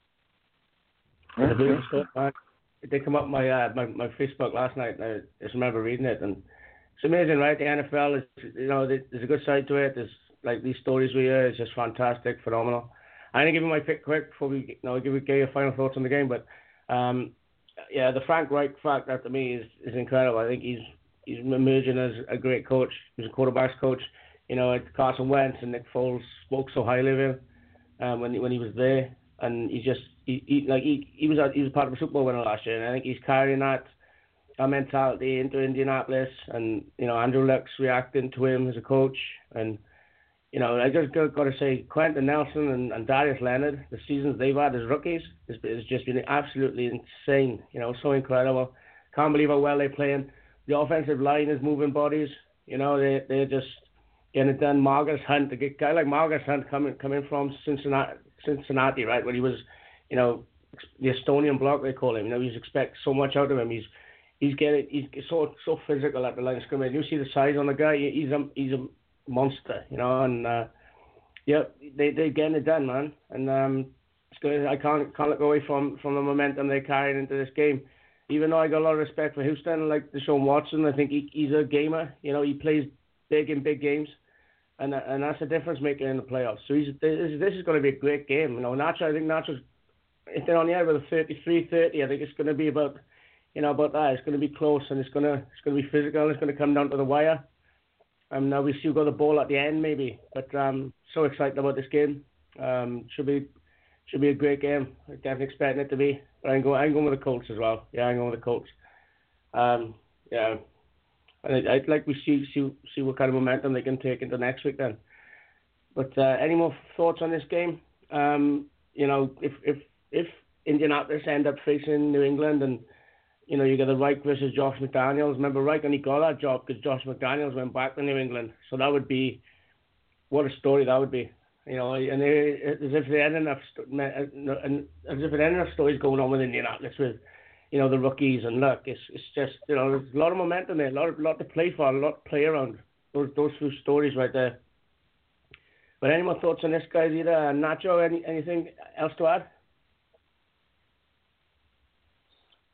They come up my, uh, my my Facebook last night, and I just remember reading it, and it's amazing, right? The N F L is, you know, there's a good side to it. There's like these stories we hear. It's just fantastic, phenomenal. I'm gonna give you my pick quick before we, you know, give you get your final thoughts on the game. But um, yeah, the Frank Reich factor to me is, is incredible. I think he's he's emerging as a great coach. He's a quarterbacks coach. You know, Carson Wentz and Nick Foles spoke so highly of him um, when when he was there, and he just he, he like he he was he was part of a Super Bowl winner last year, and I think he's carrying that. Our mentality into Indianapolis, and you know Andrew Luck's reacting to him as a coach, and you know I just got, got to say Quentin Nelson and, and Darius Leonard, the seasons they've had as rookies has, has just been absolutely insane. You know, so incredible. Can't believe how well they're playing. The offensive line is moving bodies. You know they they're just getting it done. Marcus Hunt, a guy like Marcus Hunt coming coming from Cincinnati, Cincinnati, right? When he was, you know, the Estonian block they call him. You know, you expect so much out of him. He's He's getting he's so so physical at the line of scrimmage. You see the size on the guy. He's a he's a monster, you know. And uh, yeah, they they getting it done, man. And um, it's good. I can't can't look away from, from the momentum they carried into this game. Even though I got a lot of respect for Houston, like Deshaun Watson, I think he, he's a gamer. You know, he plays big in big games, and and that's a difference maker in the playoffs. So he's this, this is going to be a great game. You know, Nacho. I think Nacho's if they're on the air with a thirty-three thirty, I think it's going to be about. You know, about that, it's going to be close and it's going to it's going to be physical. It's going to come down to the wire. Um, now we still got the ball at the end, maybe, but um, so excited about this game. Um, should be should be a great game. I'm definitely expecting it to be. But I'm going I'm going with the Colts as well. Yeah, I'm going with the Colts. Um, yeah, and I'd like to see see see what kind of momentum they can take into next week then. But uh, any more thoughts on this game? Um, you know, if if if Indianapolis end up facing New England and you know, you got the Reich versus Josh McDaniels. Remember, Reich only got that job because Josh McDaniels went back to New England. So that would be, what a story that would be. You know, and they, as if there hadn't enough, as if there hadn't enough stories going on with Indianapolis with, you know, the rookies and Luck. It's it's just, you know, there's a lot of momentum there, a lot, of, lot to play for, a lot to play around. Those those few stories right there. But any more thoughts on this, guys? Either Nacho, any anything else to add?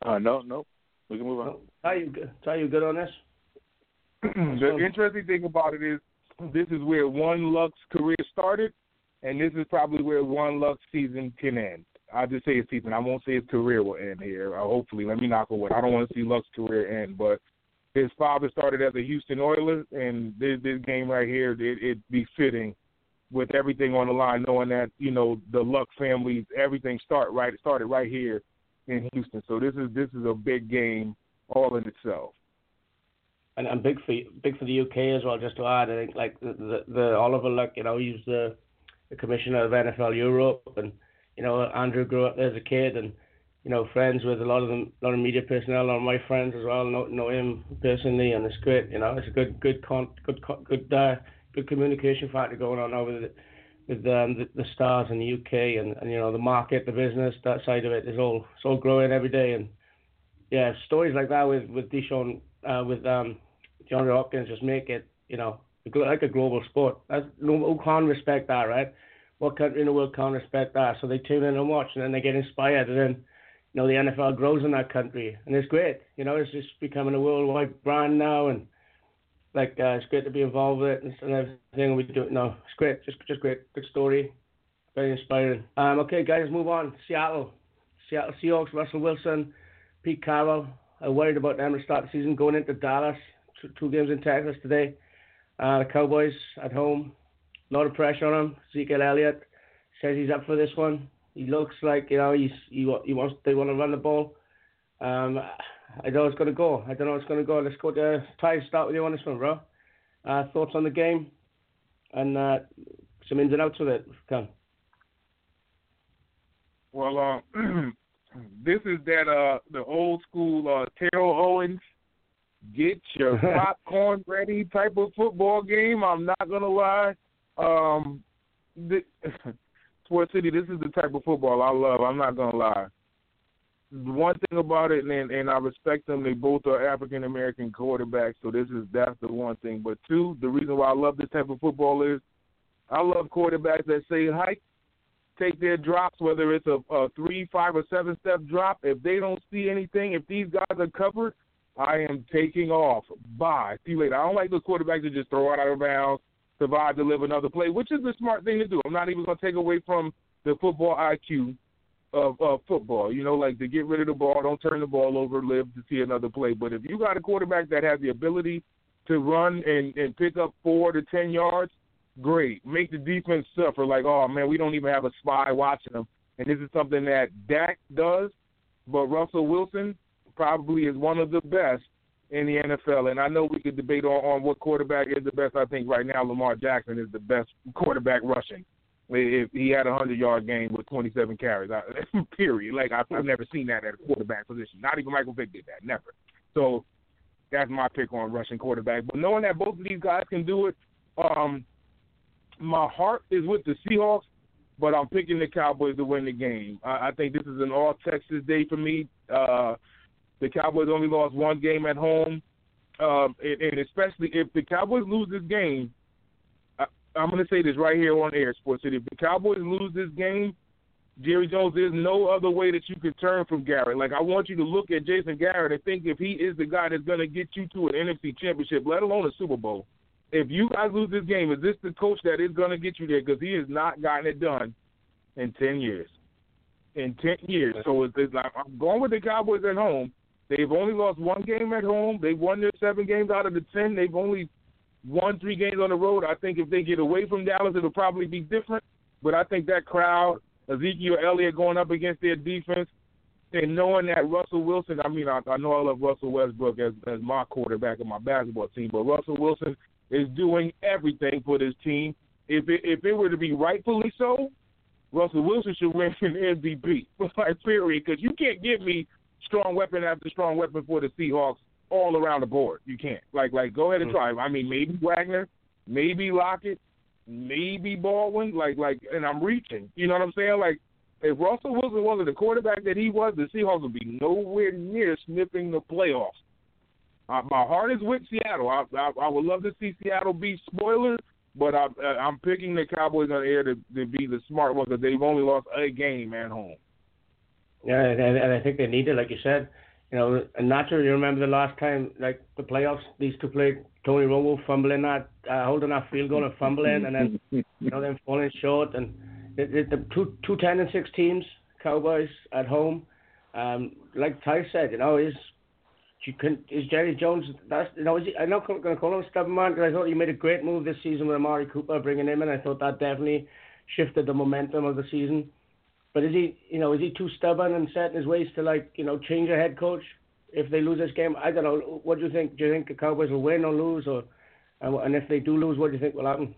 Uh, no, no. We can move on. No. Ty, you good? Ty, you good on this? The interesting thing about it is this is where one Luck's career started, and this is probably where one Luck's season can end. I'll just say his season. I won't say his career will end here. Uh, hopefully, let me knock on wood. I don't want to see Luck's career end, but his father started as a Houston Oilers, and this, this game right here, it, it'd be fitting with everything on the line, knowing that, you know, the Luck family, everything start right, started right here in Houston. So this is this is a big game all in itself. And, and big for big for the U K as well. Just to add, I think like the the, the Oliver Luck, you know, he's the, the commissioner of N F L Europe, and you know Andrew grew up there as a kid, and you know friends with a lot of them, a lot of media personnel, a lot of my friends as well know know him personally, and it's great. You know, it's a good good con, good good uh, good communication factor going on over the, with um, the, the stars in the U K, and, and you know the market, the business, that side of it is all it's all growing every day, and yeah, stories like that with with Deshaun, uh, with um, DeAndre Hopkins just make it, you know, like a global sport. That's, no, who can't respect that, right? What country in the world can't respect that? So they tune in and watch, and then they get inspired, and then, you know, the N F L grows in that country, and it's great. You know, it's just becoming a worldwide brand now, and like uh, it's great to be involved with it and everything we do. No, it's great, just just great, good story, very inspiring. Um, okay, guys, move on. Seattle, Seattle Seahawks, Russell Wilson, Pete Carroll. I'm worried about them to start the season going into Dallas. Two, two games in Texas today. Uh, the Cowboys at home. A lot of pressure on him. Ezekiel Elliott says he's up for this one. He looks like, you know, he's he, he wants they want to run the ball. Um, I don't know it's going to go. I don't know it's going to go. Let's go to Ty. Start with you on this one, bro. Uh, thoughts on the game and uh, some ins and outs of it. Come. Well, uh, this is that uh, the old school uh, Terrell Owens, get your popcorn ready type of football game. I'm not gonna lie. Um, the, Sports City, this is the type of football I love. I'm not gonna lie. One thing about it, and, and I respect them, they both are African American quarterbacks. So this is that's the one thing. But two, the reason why I love this type of football is I love quarterbacks that say hike, take their drops, whether it's a, a three, five, or seven step drop. If they don't see anything, if these guys are covered, I am taking off. Bye. See you later. I don't like those quarterbacks that just throw it out of bounds, survive, deliver another play, which is the smart thing to do. I'm not even going to take away from the football I Q of, of football. You know, like to get rid of the ball, don't turn the ball over, live to see another play. But if you got a quarterback that has the ability to run and, and pick up four to ten yards, great. Make the defense suffer like, oh, man, we don't even have a spy watching them. And this is something that Dak does, but Russell Wilson probably is one of the best in the N F L. And I know we could debate on, on what quarterback is the best. I think right now Lamar Jackson is the best quarterback rushing. If he had a hundred-yard game with twenty-seven carries, I, period. Like, I've, I've never seen that at a quarterback position. Not even Michael Vick did that, never. So that's my pick on rushing quarterback. But knowing that both of these guys can do it, um, my heart is with the Seahawks, but I'm picking the Cowboys to win the game. I, I think this is an all-Texas day for me. Uh, the Cowboys only lost one game at home, um, and, and especially if the Cowboys lose this game, I, I'm going to say this right here on air, Sports City. If the Cowboys lose this game, Jerry Jones, there's no other way that you can turn from Garrett. Like, I want you to look at Jason Garrett and think if he is the guy that's going to get you to an N F C championship, let alone a Super Bowl. If you guys lose this game, is this the coach that is going to get you there? Because he has not gotten it done in ten years. In ten years. So it's, it's like, I'm going with the Cowboys at home. They've only lost one game at home. They've won their seven games out of the ten. They've only won three games on the road. I think if they get away from Dallas, it'll probably be different. But I think that crowd, Ezekiel Elliott going up against their defense, and knowing that Russell Wilson, I mean, I, I know I love Russell Westbrook as, as my quarterback of my basketball team, but Russell Wilson is doing everything for this team. If it, if it were to be rightfully so, Russell Wilson should win an M V P, like, period, because you can't give me strong weapon after strong weapon for the Seahawks all around the board. You can't. Like, like go ahead and try. I mean, maybe Wagner, maybe Lockett, maybe Baldwin, like, like, and I'm reaching. You know what I'm saying? Like, if Russell Wilson wasn't the quarterback that he was, the Seahawks would be nowhere near sniffing the playoffs. Uh, my heart is with Seattle. I, I, I would love to see Seattle be spoilers, but I, I'm picking the Cowboys on air to, to be the smart one because they've only lost a game at home. Yeah, and, and I think they need it, like you said. You know, and naturally, you remember the last time, like the playoffs, these two played Tony Romo fumbling that, uh, holding that field goal and fumbling, and then you know them falling short, and the, the, the two two ten and six teams, Cowboys at home. Um, like Ty said, you know, is you can is Jerry Jones? That's you know, is he, I'm not going to call him a stubborn man because I thought he made a great move this season with Amari Cooper bringing him in. I thought that definitely shifted the momentum of the season. But is he, you know, is he too stubborn and set in his ways to, like, you know, change a head coach if they lose this game? I don't know. What do you think? Do you think the Cowboys will win or lose? Or and if they do lose, what do you think will happen?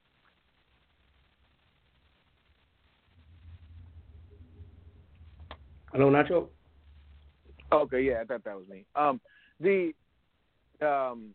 Hello, Nacho. Okay, yeah, I thought that was me. Um, the um,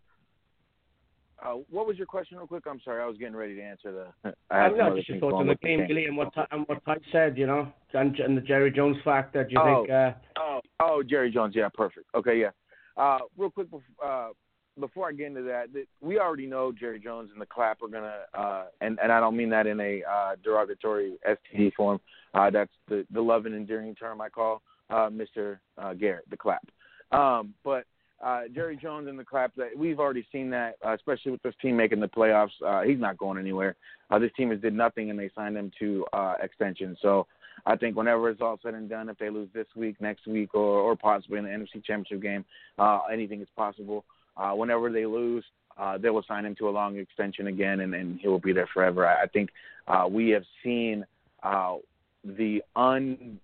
uh, what was your question, real quick? I'm sorry, I was getting ready to answer the. I I'm not just your thoughts on the game, really, and what and what Ty said, you know, and, and the Jerry Jones factor. Do you oh, think? Uh, oh, oh, Jerry Jones, yeah, perfect. Okay, yeah. Uh, real quick, uh, before I get into that, that, we already know Jerry Jones and the Clap are gonna, uh, and and I don't mean that in a uh, derogatory S T D form. Uh, that's the the love and endearing term I call uh, Mister Uh, Garrett, the Clap. Um, but. Uh, Jerry Jones and the Clap, that we've already seen that, uh, especially with this team making the playoffs. Uh, he's not going anywhere. Uh, this team has did nothing, and they signed him to uh, extension. So I think whenever it's all said and done, if they lose this week, next week, or, or possibly in the N F C Championship game, uh, anything is possible. Uh, whenever they lose, uh, they will sign him to a long extension again, and, and he will be there forever. I, I think uh, we have seen uh, the un,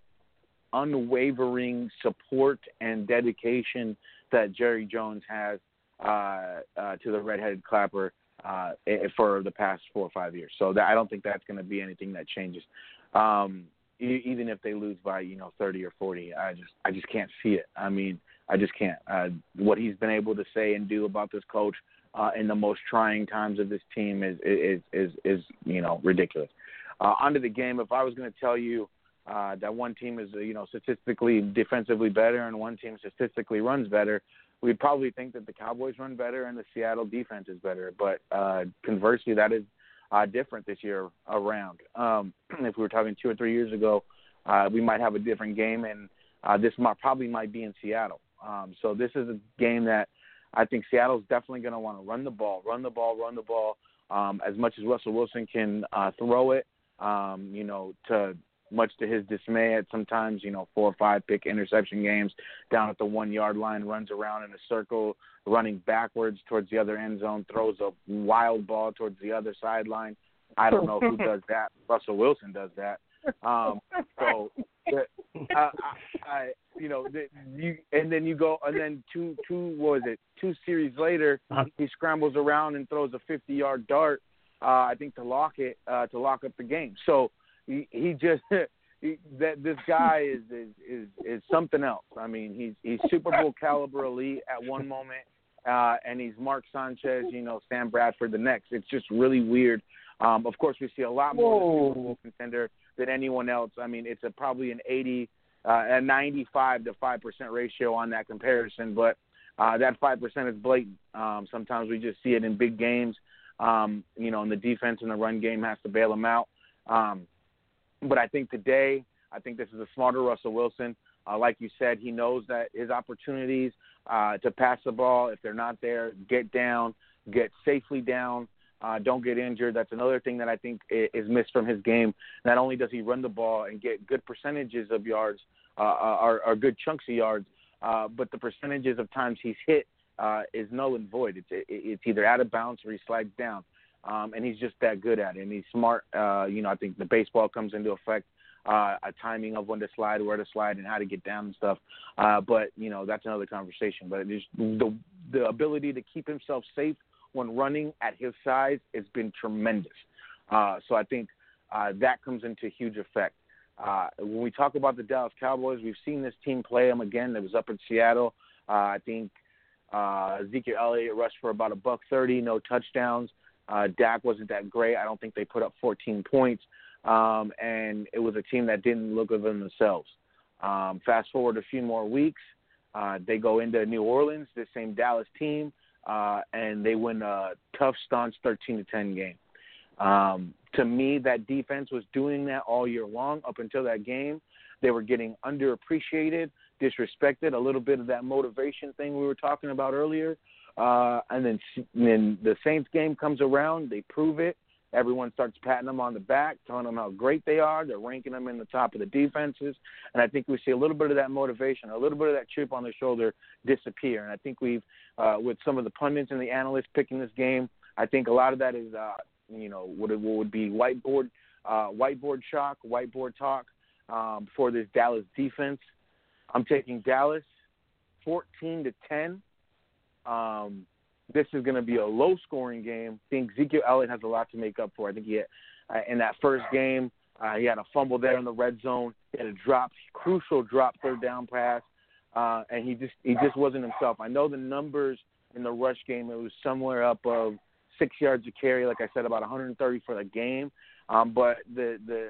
unwavering support and dedication that Jerry Jones has uh, uh, to the redheaded Clapper uh, for the past four or five years. So that, I don't think that's going to be anything that changes. Um, e- even if they lose by, you know, thirty or forty, I just I just can't see it. I mean, I just can't. Uh, what he's been able to say and do about this coach uh, in the most trying times of this team is is is, is you know, ridiculous. Uh, onto the game, if I was going to tell you Uh, that one team is, you know, statistically defensively better and one team statistically runs better, we'd probably think that the Cowboys run better and the Seattle defense is better. But uh, conversely, that is uh, different this year around. Um, if we were talking two or three years ago, uh, we might have a different game, and uh, this might, probably might be in Seattle. Um, so this is a game that I think Seattle's definitely going to want to run the ball, run the ball, run the ball um, as much as Russell Wilson can uh, throw it, um, you know, to – much to his dismay at sometimes, you know, four or five pick interception games down at the one-yard line, runs around in a circle, running backwards towards the other end zone, throws a wild ball towards the other sideline. I don't know who does that. Russell Wilson does that. Um, so, uh, I, I, you know, the, you, and then you go, and then two, two, what was it, two series later, he scrambles around and throws a fifty-yard dart, uh, I think to lock it, uh, to lock up the game. So, He, he just he, that this guy is, is is is something else. I mean, he's he's Super Bowl caliber elite at one moment, uh, and he's Mark Sanchez, you know, Sam Bradford the next. It's just really weird. Um, of course, we see a lot more of a Super Bowl contender than anyone else. I mean, it's a probably an eighty, uh, a ninety-five to five percent ratio on that comparison, but uh, that five percent is blatant. Um, sometimes we just see it in big games, um, you know, and the defense and the run game has to bail them out. Um, But I think today, I think this is a smarter Russell Wilson. Uh, like you said, he knows that his opportunities uh, to pass the ball, if they're not there, get down, get safely down, uh, don't get injured. That's another thing that I think is missed from his game. Not only does he run the ball and get good percentages of yards, uh, or, or good chunks of yards, uh, but the percentages of times he's hit uh, is null and void. It's, it, it's either out of bounds or he slides down. Um, and he's just that good at it. And he's smart. Uh, you know, I think the baseball comes into effect, uh, a timing of when to slide, where to slide, and how to get down and stuff. Uh, but, you know, that's another conversation. But just the, the ability to keep himself safe when running at his size has been tremendous. Uh, so I think uh, that comes into huge effect. Uh, when we talk about the Dallas Cowboys, we've seen this team play them again. That was up in Seattle. Uh, I think uh, Ezekiel Elliott rushed for about a buck thirty, no touchdowns. Uh, Dak wasn't that great. I don't think they put up fourteen points, um, and it was a team that didn't look good in themselves. Um, fast forward a few more weeks, uh, they go into New Orleans, this same Dallas team, uh, and they win a tough, staunch thirteen to ten game. Um, to me, that defense was doing that all year long up until that game. They were getting underappreciated. disrespected, a little bit of that motivation thing we were talking about earlier. Uh, and then, and then the Saints game comes around, they prove it. Everyone starts patting them on the back, telling them how great they are. They're ranking them in the top of the defenses. And I think we see a little bit of that motivation, a little bit of that chip on their shoulder disappear. And I think we've, uh, with some of the pundits and the analysts picking this game, I think a lot of that is, uh, you know, what, it, what would be whiteboard, uh, whiteboard shock, whiteboard talk um, for this Dallas defense. I'm taking Dallas fourteen to ten. Um, This is going to be a low-scoring game. I think Ezekiel Elliott has a lot to make up for. I think he had, uh, in that first game, uh, he had a fumble there in the red zone. He had a drop, crucial drop third down pass, uh, and he just he just wasn't himself. I know the numbers in the rush game. It was somewhere up of six yards a carry. Like I said, about one hundred thirty for the game. Um, but the the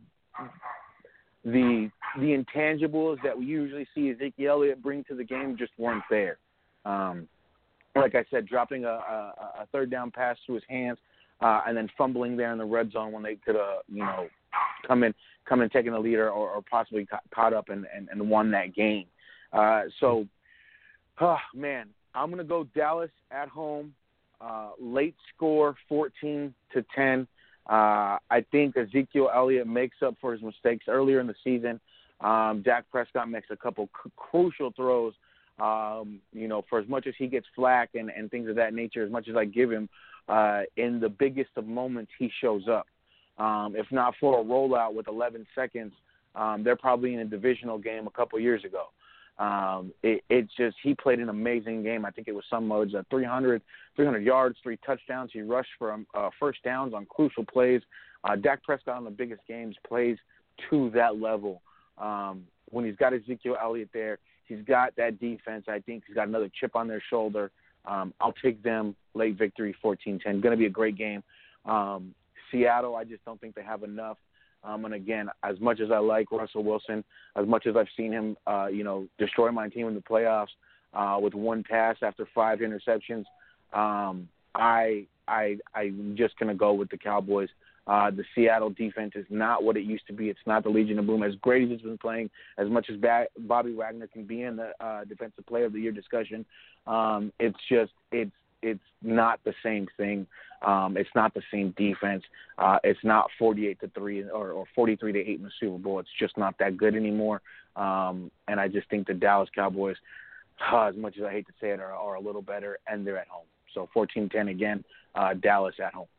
the the intangibles that we usually see Ezekiel Elliott bring to the game just weren't there. Um, Like I said, dropping a, a, a third down pass to his hands, uh, and then fumbling there in the red zone when they could have, you know, come in, come in, taking the leader, or, or possibly ca- caught up and, and, and won that game. Uh, so, oh, man, I'm gonna go Dallas at home, uh, late score, fourteen to ten. Uh, I think Ezekiel Elliott makes up for his mistakes earlier in the season. Um, Dak Prescott makes a couple c- crucial throws. Um, you know, for as much as he gets flack and, and things of that nature, as much as I give him, uh, in the biggest of moments, he shows up. Um, if not for a rollout with eleven seconds, um, they're probably in a divisional game a couple years ago. Um, it, it's just, he played an amazing game. I think it was some modes, uh, three hundred, three hundred yards, three touchdowns. He rushed for um, uh, first downs on crucial plays. Uh, Dak Prescott on the biggest games plays to that level. Um, when he's got Ezekiel Elliott there, he's got that defense. I think he's got another chip on their shoulder. Um, I'll take them late victory, fourteen ten. Going to be a great game. Um, Seattle, I just don't think they have enough. Um, and, again, as much as I like Russell Wilson, as much as I've seen him, uh, you know, destroy my team in the playoffs uh, with one pass after five interceptions, um, I, I, I'm just going to go with the Cowboys. Uh, the Seattle defense is not what it used to be. It's not the Legion of Boom. As great as it's been playing, as much as ba- Bobby Wagner can be in the uh, Defensive Player of the Year discussion, um, it's just it's it's not the same thing. Um, it's not the same defense. Uh, it's not forty-eight to three or, or forty-three to eight in the Super Bowl. It's just not that good anymore. Um, and I just think the Dallas Cowboys, uh, as much as I hate to say it, are, are a little better, and they're at home. So fourteen ten again, uh, Dallas at home.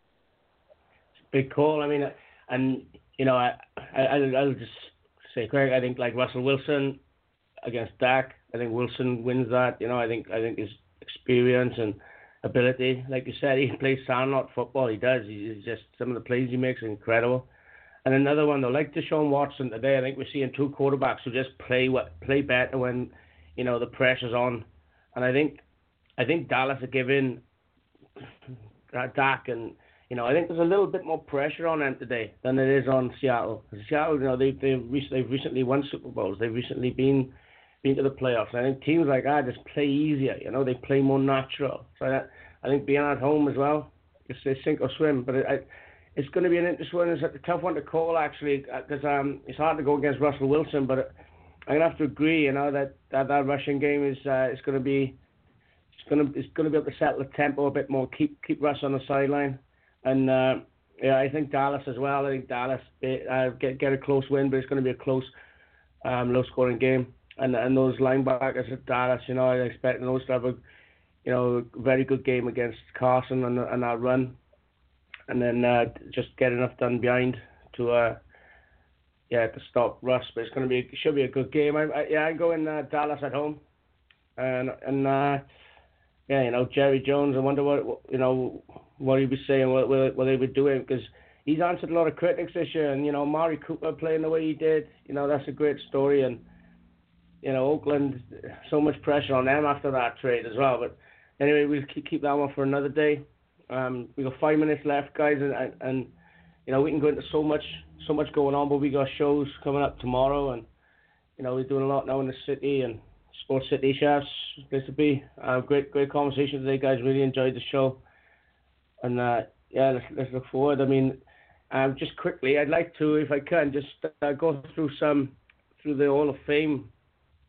Big call. I mean, and you know, I, I I'll just say, Craig. I think like Russell Wilson against Dak. I think Wilson wins that. You know, I think I think his experience and ability, like you said, he plays sandlot football. He does. He's just some of the plays he makes are incredible. And another one though, like Deshaun Watson today. I think we're seeing two quarterbacks who just play what play better when you know the pressure's on. And I think I think Dallas are giving Dak and. You know, I think there's a little bit more pressure on them today than it is on Seattle. Seattle, you know, they, they've, they've recently won Super Bowls. They've recently been been to the playoffs. And I think teams like that just play easier. You know, they play more natural. So I, I think being at home as well, it's they sink or swim. But it, I, it's going to be an interesting one. It's a tough one to call, actually, because um, it's hard to go against Russell Wilson. But I'm going to have to agree, you know, that that, that rushing game is uh, it's going to be it's going to it's going to be able to settle the tempo a bit more, keep keep Russ on the sideline. And, uh, yeah, I think Dallas as well. I think Dallas uh, get get a close win, but it's going to be a close, um, low-scoring game. And and those linebackers at Dallas, you know, I expect those to have a, you know, very good game against Carson and, and that run. And then uh, just get enough done behind to, uh, yeah, to stop Russ. But it's going to be, it should be a good game. I, I, yeah, I go in uh, Dallas at home. And, and uh, yeah, you know, Jerry Jones, I wonder what, you know, what he'd be saying, what, what, what they would do, because he's answered a lot of critics this year. And, you know, Mari Cooper playing the way he did, you know, that's a great story. And, you know, Oakland, so much pressure on them after that trade as well. But anyway, we'll keep, keep that one for another day. Um, we got five minutes left, guys, and, and, and, you know, we can go into so much so much going on, but we got shows coming up tomorrow. And, you know, we're doing a lot now in the city and Sports City Chefs, place to be. Uh, great, great conversation today, guys. Really enjoyed the show. And, uh, yeah, let's, let's look forward. I mean, um, just quickly, I'd like to, if I can, just uh, go through some, through the Hall of Fame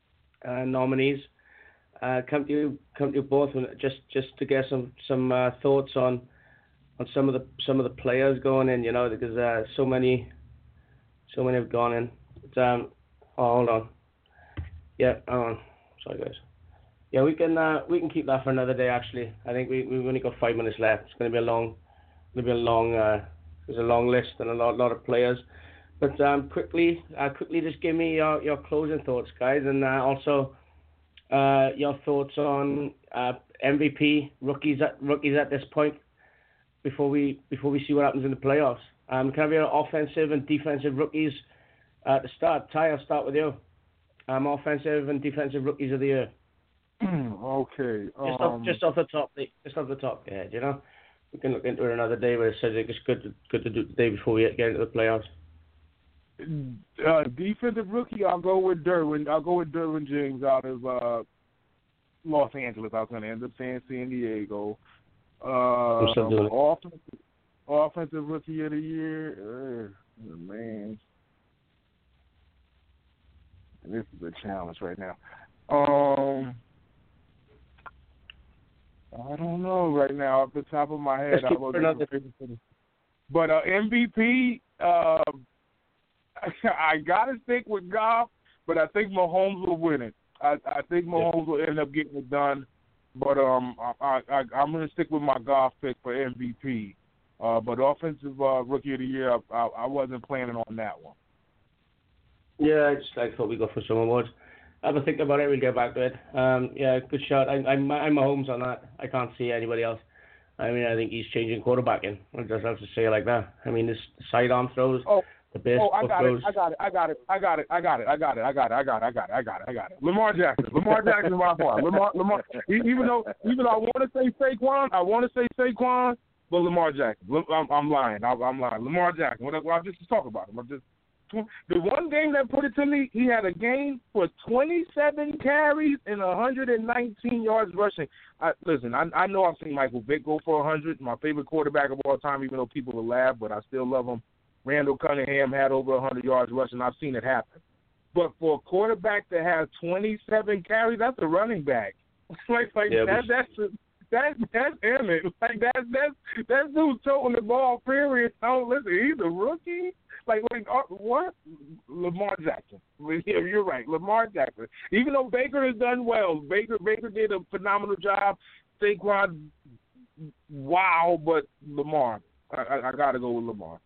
uh, nominees. Uh, come to you, come to you both, and just just to get some some uh, thoughts on on some of the some of the players going in. You know, because uh, so many so many have gone in. But, um, oh, hold on. Yeah, hold on. Sorry, guys. Yeah, we can uh, we can keep that for another day. Actually, I think we we've only got five minutes left. It's going to be a long, going to be a long. Uh, there's a long list and a lot lot of players. But um, quickly, uh, quickly, just give me your, your closing thoughts, guys, and uh, also uh, your thoughts on uh, M V P rookies at rookies at this point before we before we see what happens in the playoffs. Um, can I have your offensive and defensive rookies uh, to start? Ty, I'll start with you. Um, offensive and defensive rookies of the year. Okay. Just, um, off, just off the top, just off the top, yeah. You know, we can look into it another day, but it says it's good to good to do the day before we get into the playoffs. Uh, defensive rookie, I'll go with Derwin. I'll go with Derwin James out of uh, Los Angeles. I was going to end up saying San Diego. Uh, offensive, offensive rookie of the year, uh, man, this is a challenge right now. Um, I don't know right now off the top of my head. I was another... But uh, M V P. Uh, I gotta stick with Goff, but I think Mahomes will win it. I, I think Mahomes yeah. will end up getting it done, but um, I, I, I'm gonna stick with my Goff pick for M V P. Uh, but offensive uh, rookie of the year, I, I, I wasn't planning on that one. Yeah, I just I thought we go for some awards. Have a think about it. We'll get back to it. Um, yeah, good shot. I, I'm I'm Mahomes on that. I can't see anybody else. I mean, I think he's changing quarterbacking. I just have to say it like that. I mean, this sidearm throws. Oh. The best oh, I got throws. it. I got it. I got it. I got it. I got it. I got it. I got it. I got it. I got it. I got it. I got it. Lamar Jackson. Lamar Jackson is my part. Lamar. Lamar. Even though, even though I want to say Saquon, I want to say Saquon, but Lamar Jackson. I'm, I'm lying. I'm, I'm lying. Lamar Jackson. What I just talk about him. I'm just the one game that put it to me. He had a game for twenty-seven carries and one hundred nineteen yards rushing. I, listen, I, I know I've seen Michael Vick go for one hundred. My favorite quarterback of all time. Even though people will laugh, but I still love him. Randall Cunningham had over one hundred yards rushing. I've seen it happen. But for a quarterback that has twenty-seven carries, that's a running back. like like yeah, that, that's a, that's that's Emmett. Like that's that's that's dude toting the ball. Period. Oh, listen, he's a rookie. Like like uh, what? Lamar Jackson. Yeah, you're right, Lamar Jackson. Even though Baker has done well, Baker Baker did a phenomenal job. Saquon, wow, but Lamar, I, I, I got to go with Lamar.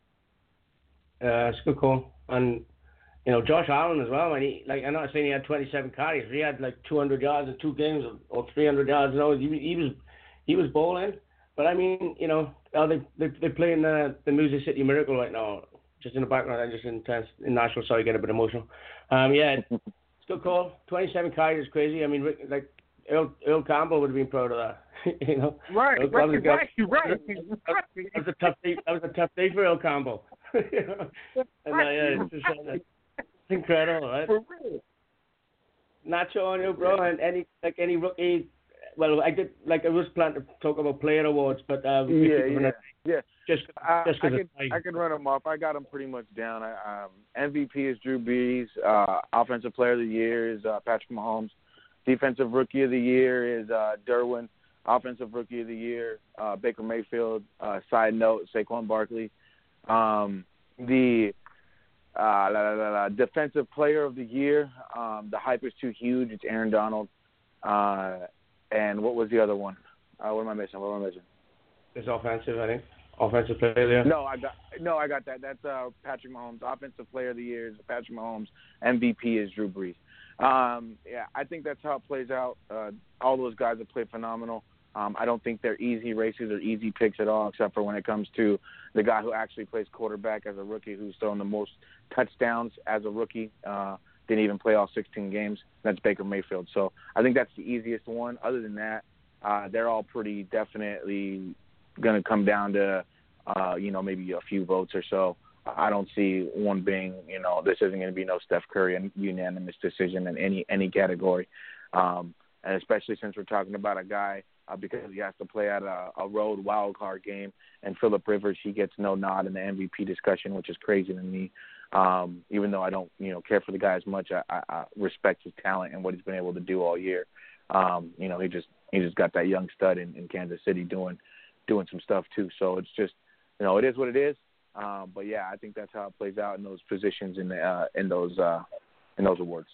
Uh, it's a good call. And, you know, Josh Allen as well. And he, like, I'm not saying he had twenty-seven carries. He had like two hundred yards in two games or, or three hundred yards. You know, he, he was he was bowling. But I mean, you know, they they they're playing the the Music City Miracle right now. Just in the background, I'm just intense in Nashville. Sorry, get a bit emotional. Um, yeah, it's a good call. twenty-seven carries is crazy. I mean, like Earl, Earl Campbell would have been proud of that. you know, right, Earl, right, that right, right. That was a tough day. That was a tough day for Earl Campbell. you know? And uh, yeah, it's, just, uh, it's incredible, right? For real. Nacho on you, bro, and any like any rookie. Well, I did like I was planning to talk about player awards, but um, yeah, yeah, yeah. Just, I, just I can I can run them off. I got them pretty much down. I, um, M V P is Drew Brees. Uh, Offensive Player of the Year is uh, Patrick Mahomes. Defensive Rookie of the Year is uh, Derwin. Offensive Rookie of the Year, uh, Baker Mayfield. Uh, side note, Saquon Barkley. Um, the uh, la, la, la, la, Defensive Player of the Year, um, the hype is too huge. It's Aaron Donald. Uh, and what was the other one? Uh, what am I missing? What am I missing? It's offensive, I think. Offensive Player of the Year. No, I got no, I got that. That's uh, Patrick Mahomes. Offensive Player of the Year is Patrick Mahomes. M V P is Drew Brees. Um, yeah, I think that's how it plays out. Uh, all those guys have played phenomenal. Um, I don't think they're easy races or easy picks at all, except for when it comes to the guy who actually plays quarterback as a rookie, who's thrown the most touchdowns as a rookie. Uh, didn't even play all sixteen games. That's Baker Mayfield. So I think that's the easiest one. Other than that, uh, they're all pretty definitely going to come down to, uh, you know, maybe a few votes or so. I don't see one being, you know, this isn't going to be no Steph Curry and unanimous decision in any any category, um, and especially since we're talking about a guy uh, because he has to play at a, a road wild card game. And Phillip Rivers, he gets no nod in the M V P discussion, which is crazy to me. Um, even though I don't, you know, care for the guy as much, I, I, I respect his talent and what he's been able to do all year. Um, you know, he just he just got that young stud in, in Kansas City doing doing some stuff too. So it's just, you know, it is what it is. Um, but yeah, I think that's how it plays out in those positions in the uh, in those uh, in those awards.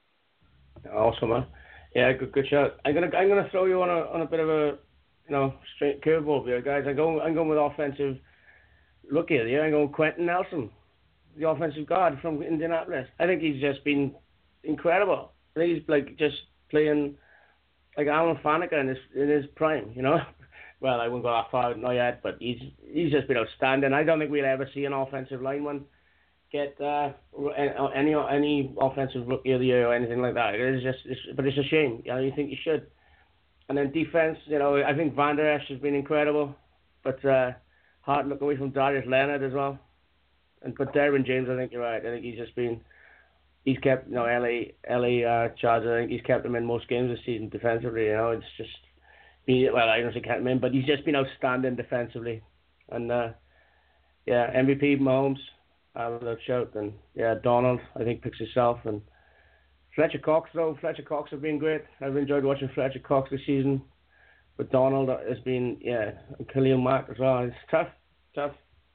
Awesome, man. Yeah, good, good shot. I'm gonna, I'm gonna throw you on a, on a bit of a, you know, straight curveball here, guys. I'm going, I'm going with offensive rookie of the year. I'm going Quentin Nelson, the offensive guard from Indianapolis. I think he's just been incredible. I think he's like just playing like Alan Faneca in his in his prime, you know. Well, I wouldn't go that far, not yet, but he's he's just been outstanding. I don't think we'll ever see an offensive lineman get uh, any any offensive rookie of the year or anything like that. It's just, it's, but it's a shame. You know, you think you should. And then defense, you know, I think Van Der Esch has been incredible, but uh, hard to look away from Darius Leonard as well. And but Derwin James, I think you're right. I think he's just been, he's kept, you know, L A L A uh, Chargers. I think he's kept them in most games this season defensively. You know, it's just, he, well, I don't say kept him in, but he's just been outstanding defensively. And uh, yeah, M V P Mahomes. Uh, without shout, and yeah, Donald, I think, picks himself, and Fletcher Cox, though. Fletcher Cox has been great. I've enjoyed watching Fletcher Cox this season, but Donald has been, yeah, and Khalil Mack as well. It's tough, tough.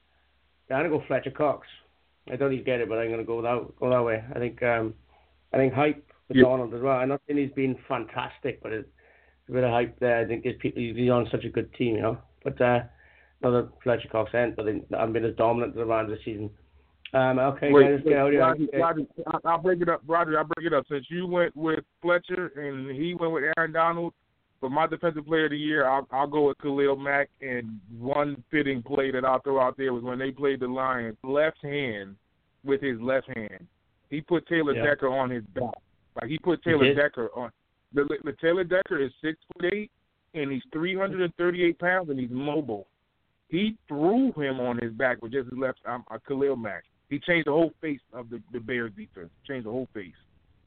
Yeah, I'm gonna go Fletcher Cox. I don't need to get it, but I'm gonna go that go that way. I think, um, I think hype with yeah. Donald as well. I'm not saying he's been fantastic, but it's a bit of hype there. I think there's people he's on such a good team, you know. But uh, another Fletcher Cox end, but they haven't been as dominant as the Rams this season. Um, okay, Wait, guys, get out here. Roger, Roger, I'll break it up. Roger, I'll break it up. Since you went with Fletcher and he went with Aaron Donald, for my defensive player of the year, I'll, I'll go with Khalil Mack. And one fitting play that I'll throw out there was when they played the Lions, left hand with his left hand. He put Taylor yeah. Decker on his back. Like he put Taylor he Decker on. The, the Taylor Decker is six foot eight and he's three hundred and thirty-eight pounds and he's mobile. He threw him on his back with just his left. Um, uh, Khalil Mack. He changed the whole face of the, the Bears defense. Changed the whole face.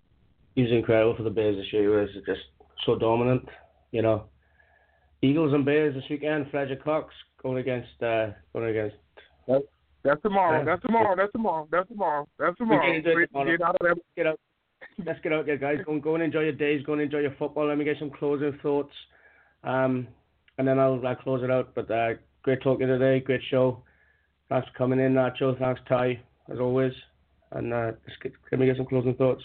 He was incredible for the Bears this year. He was just so dominant, you know. Eagles and Bears this weekend. Fletcher Cox going against uh, going against. That's, that's tomorrow. Yeah. That's tomorrow. That's tomorrow. That's tomorrow. That's tomorrow. Get, it tomorrow. Get out of there. Get out. Let's get out there, guys. Go, go and enjoy your days. Go and enjoy your football. Let me get some closing thoughts, um, and then I'll, I'll close it out. But uh, great talking today. Great show. Thanks for coming in, Nacho. Thanks, Ty, as always. And uh, just get, let me get some closing thoughts.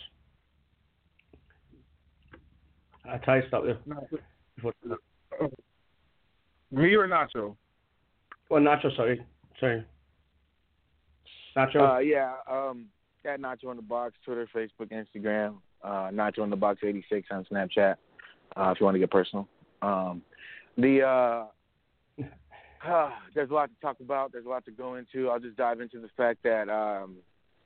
Uh, Ty, stop you. Before... Me or Nacho? Oh, Nacho, sorry. Sorry. Nacho? Uh, yeah, um, got Nacho in the Box, Twitter, Facebook, Instagram. Uh, Nacho in the Box eighty-six on Snapchat, uh, if you want to get personal. Um, the... Uh, Uh, there's a lot to talk about. There's a lot to go into. I'll just dive into the fact that, um,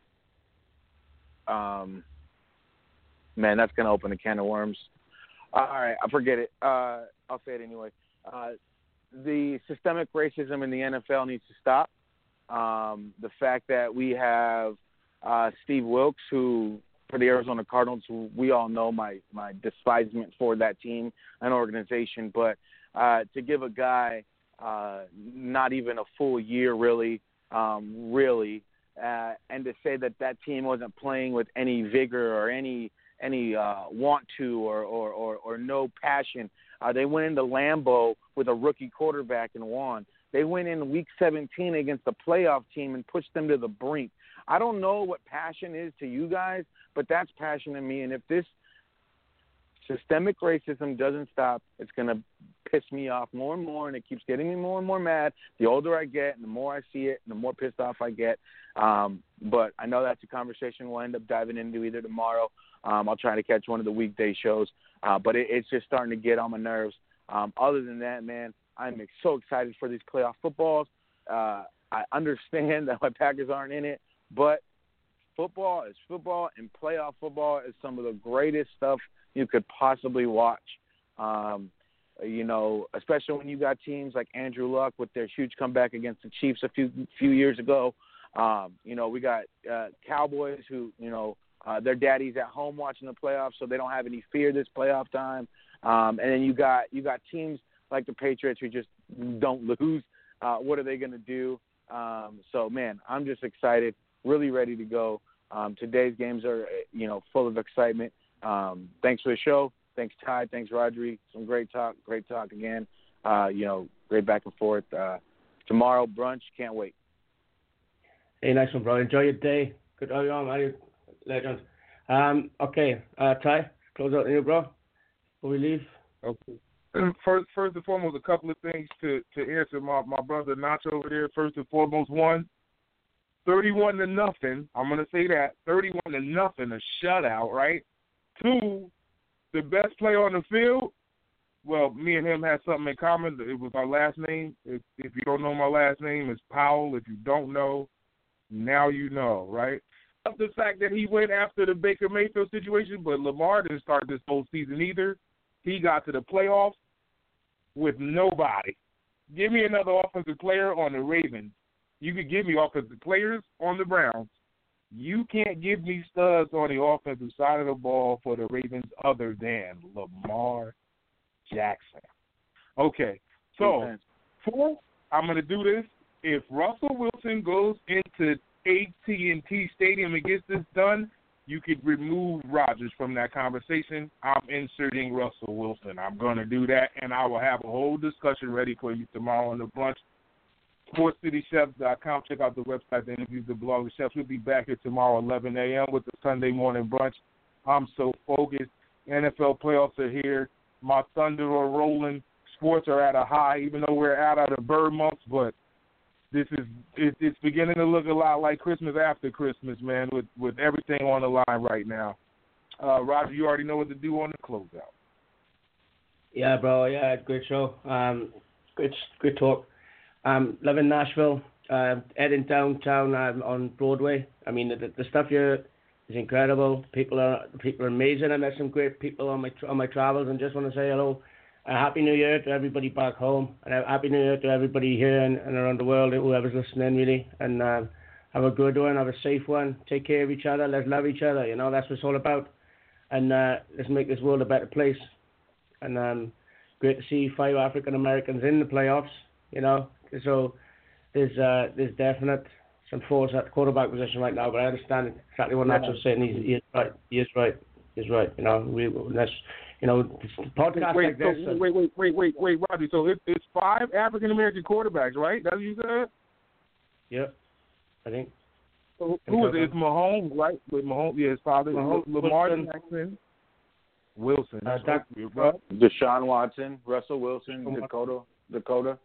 um, man, that's going to open a can of worms. Uh, all right, I forget it. Uh, I'll say it anyway. Uh, the systemic racism in the N F L needs to stop. Um, the fact that we have uh, Steve Wilkes, who, for the Arizona Cardinals, who we all know my, my despisement for that team and organization, but uh, to give a guy – Uh, not even a full year, really, um, really, uh, and to say that that team wasn't playing with any vigor or any any uh, want to or, or, or, or no passion. Uh, they went into Lambeau with a rookie quarterback and won. They went in week seventeen against a playoff team and pushed them to the brink. I don't know what passion is to you guys, but that's passion to me. And if this systemic racism doesn't stop, it's going to piss me off more and more, and it keeps getting me more and more mad. The older I get and the more I see it, and the more pissed off I get. Um, but I know that's a conversation we'll end up diving into either tomorrow. Um, I'll try to catch one of the weekday shows. Uh, but it, it's just starting to get on my nerves. Um, other than that, man, I'm so excited for these playoff footballs. Uh, I understand that my Packers aren't in it, but football is football, and playoff football is some of the greatest stuff you could possibly watch. Um, you know, especially when you got teams like Andrew Luck with their huge comeback against the Chiefs a few few years ago. Um, you know, we got uh, Cowboys who, you know, uh, their daddy's at home watching the playoffs, so they don't have any fear this playoff time. Um, and then you got you got teams like the Patriots who just don't lose. Uh, what are they going to do? Um, so, man, I'm just excited, really ready to go. Um, today's games are, you know, full of excitement. Um, thanks for the show. Thanks, Ty. Thanks, Rodri. Some great talk. Great talk again. Uh, you know, great back and forth. Uh, tomorrow, brunch. Can't wait. Hey, nice one, bro. Enjoy your day. Good on you, man. Legend. Um, okay, uh, Ty, close out you, bro, before we leave. Okay. And first, first and foremost, a couple of things to, to answer my, my brother Nacho over there. First and foremost, one, thirty-one to nothing. I'm going to say that. thirty-one to nothing, a shutout, right? Two, the best player on the field, well, me and him had something in common. It was our last name. If, if you don't know my last name, it's Powell. If you don't know, now you know, right? The fact that he went after the Baker Mayfield situation, but Lamar didn't start this whole season either. He got to the playoffs with nobody. Give me another offensive player on the Ravens. You could give me offensive players on the Browns. You can't give me studs on the offensive side of the ball for the Ravens other than Lamar Jackson. Okay, so fourth, I'm going to do this. If Russell Wilson goes into A T and T Stadium and gets this done, you could remove Rodgers from that conversation. I'm inserting Russell Wilson. I'm going to do that, and I will have a whole discussion ready for you tomorrow on the brunch. sports city chefs dot com. Check out the website, the interviews, the blog. The chefs will be back here tomorrow, eleven a.m. with the Sunday morning brunch. I'm so focused. N F L playoffs are here. My Thunder are rolling. Sports are at a high, even though we're out of the bird months, but This is it, it's beginning to look a lot like Christmas after Christmas, man, with, with everything on the line right now. Uh, Roger, you already know what to do on the closeout. Yeah, bro. Yeah, great show. Um, great, great talk. Um, living in Nashville, uh, heading downtown um, on Broadway. I mean, the, the stuff here is incredible. People are people are amazing. I met some great people on my on my travels, and just want to say hello. Uh, Happy New Year to everybody back home, and uh, Happy New Year to everybody here and, and around the world, whoever's listening, really. And uh, have a good one, have a safe one. Take care of each other. Let's love each other. You know, that's what it's all about. And uh, let's make this world a better place. And um, great to see five African Americans in the playoffs. You know, so there's uh, there's definite some force at the quarterback position right now. But I understand exactly what Nacho's saying. He's, he is right. He is right. He's right. You know, we that's. You know, podcasts wait, like this. So, wait, wait, wait, wait, wait, Roger. So it, it's five African American quarterbacks, right? That's what you said? Yep, I think. So who is it? It's Mahomes, right? With Mahomes, yeah, his father, Mahomes, Lamar Wilson. Jackson, Wilson. Uh, That's right. Deshaun Watson, Russell Wilson, Dakota, Dakota.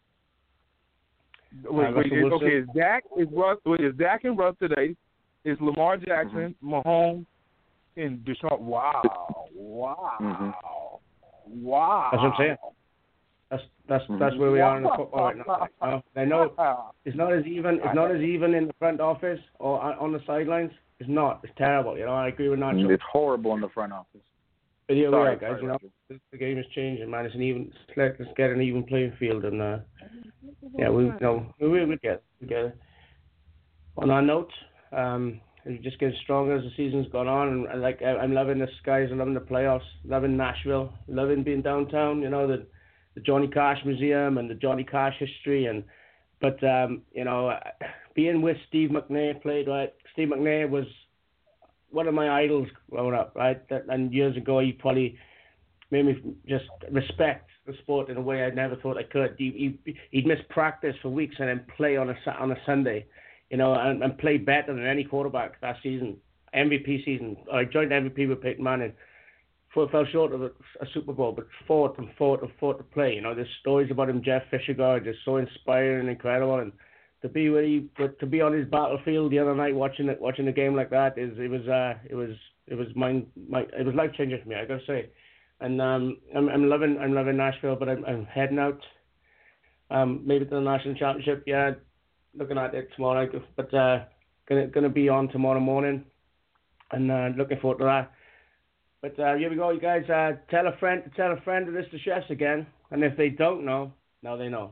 Wait, uh, wait, Russell okay. Is Dak is Russ? Wait, is Dak and Russ today? Is Lamar Jackson, mm-hmm. Mahomes, and Deshaun? Wow, wow, mm-hmm. wow. That's what I'm saying. That's that's mm-hmm. that's where we are in the football right now. You know? I know it's not as even. It's not as even in the front office or on the sidelines. It's not. It's terrible. You know, I agree with Nacho. It's horrible in the front office. But here sorry, we are, guys. sorry, you know, the, the game is changing, man. It's an even. Let's get an even playing field, and uh, yeah, we no, we we get it. we get it. On that note, um. It just gets stronger as the season's gone on, and, and like I'm loving the skies, I'm loving the playoffs, loving Nashville, loving being downtown. You know, the the Johnny Cash Museum and the Johnny Cash history, and but um, you know, being with Steve McNair played right. Steve McNair was one of my idols growing up, right? That, and years ago, he probably made me just respect the sport in a way I never thought I could. He, he he'd miss practice for weeks and then play on a on a Sunday. You know, and, and play better than any quarterback that season. M V P season. I joined M V P with Peyton Manning. Fell short of a, a Super Bowl, but fought and fought and fought to play. You know, there's stories about him, Jeff Fisher, are just so inspiring and incredible. And to be where he, to be on his battlefield the other night, watching it, watching a game like that, is it was, uh, it was, it was mind, my, it was life changing for me. I gotta say. And um, I'm, I'm loving, I'm loving Nashville, but I'm, I'm heading out. Um, maybe to the national championship. Yeah. Looking at it tomorrow night, but uh, gonna gonna be on tomorrow morning, and uh, looking forward to that. But uh, here we go, you guys. Uh, tell a friend to tell a friend that it's the Chefs again, and if they don't know, now they know.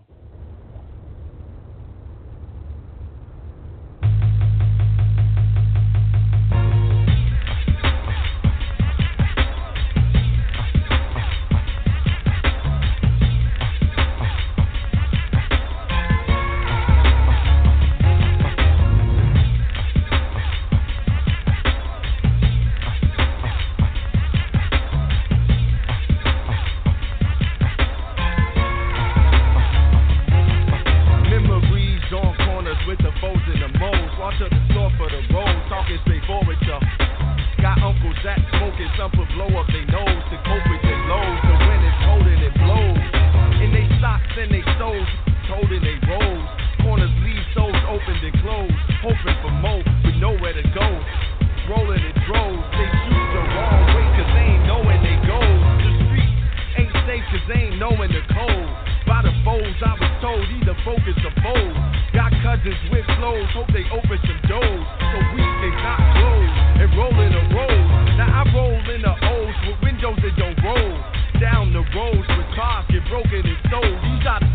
to the store for the road, talking straightforward, y'all. Got Uncle Zach smoking, some put blow up they nose to cope with their lows. The wind is cold and it blows. In they socks and they soles, holding they rolls. Corners leave soles opened and closed, hoping for more with nowhere to go. Rolling in droves, they choose the wrong way cause they ain't knowing they goals. The streets ain't safe cause they ain't knowing the code. By the foes I was told either focus or fold. Got cousins with flows, hope they open some doors so we can not close and roll in a road. Now I roll in the O's with windows that don't roll. Down the roads with cars get broken and sold. These are the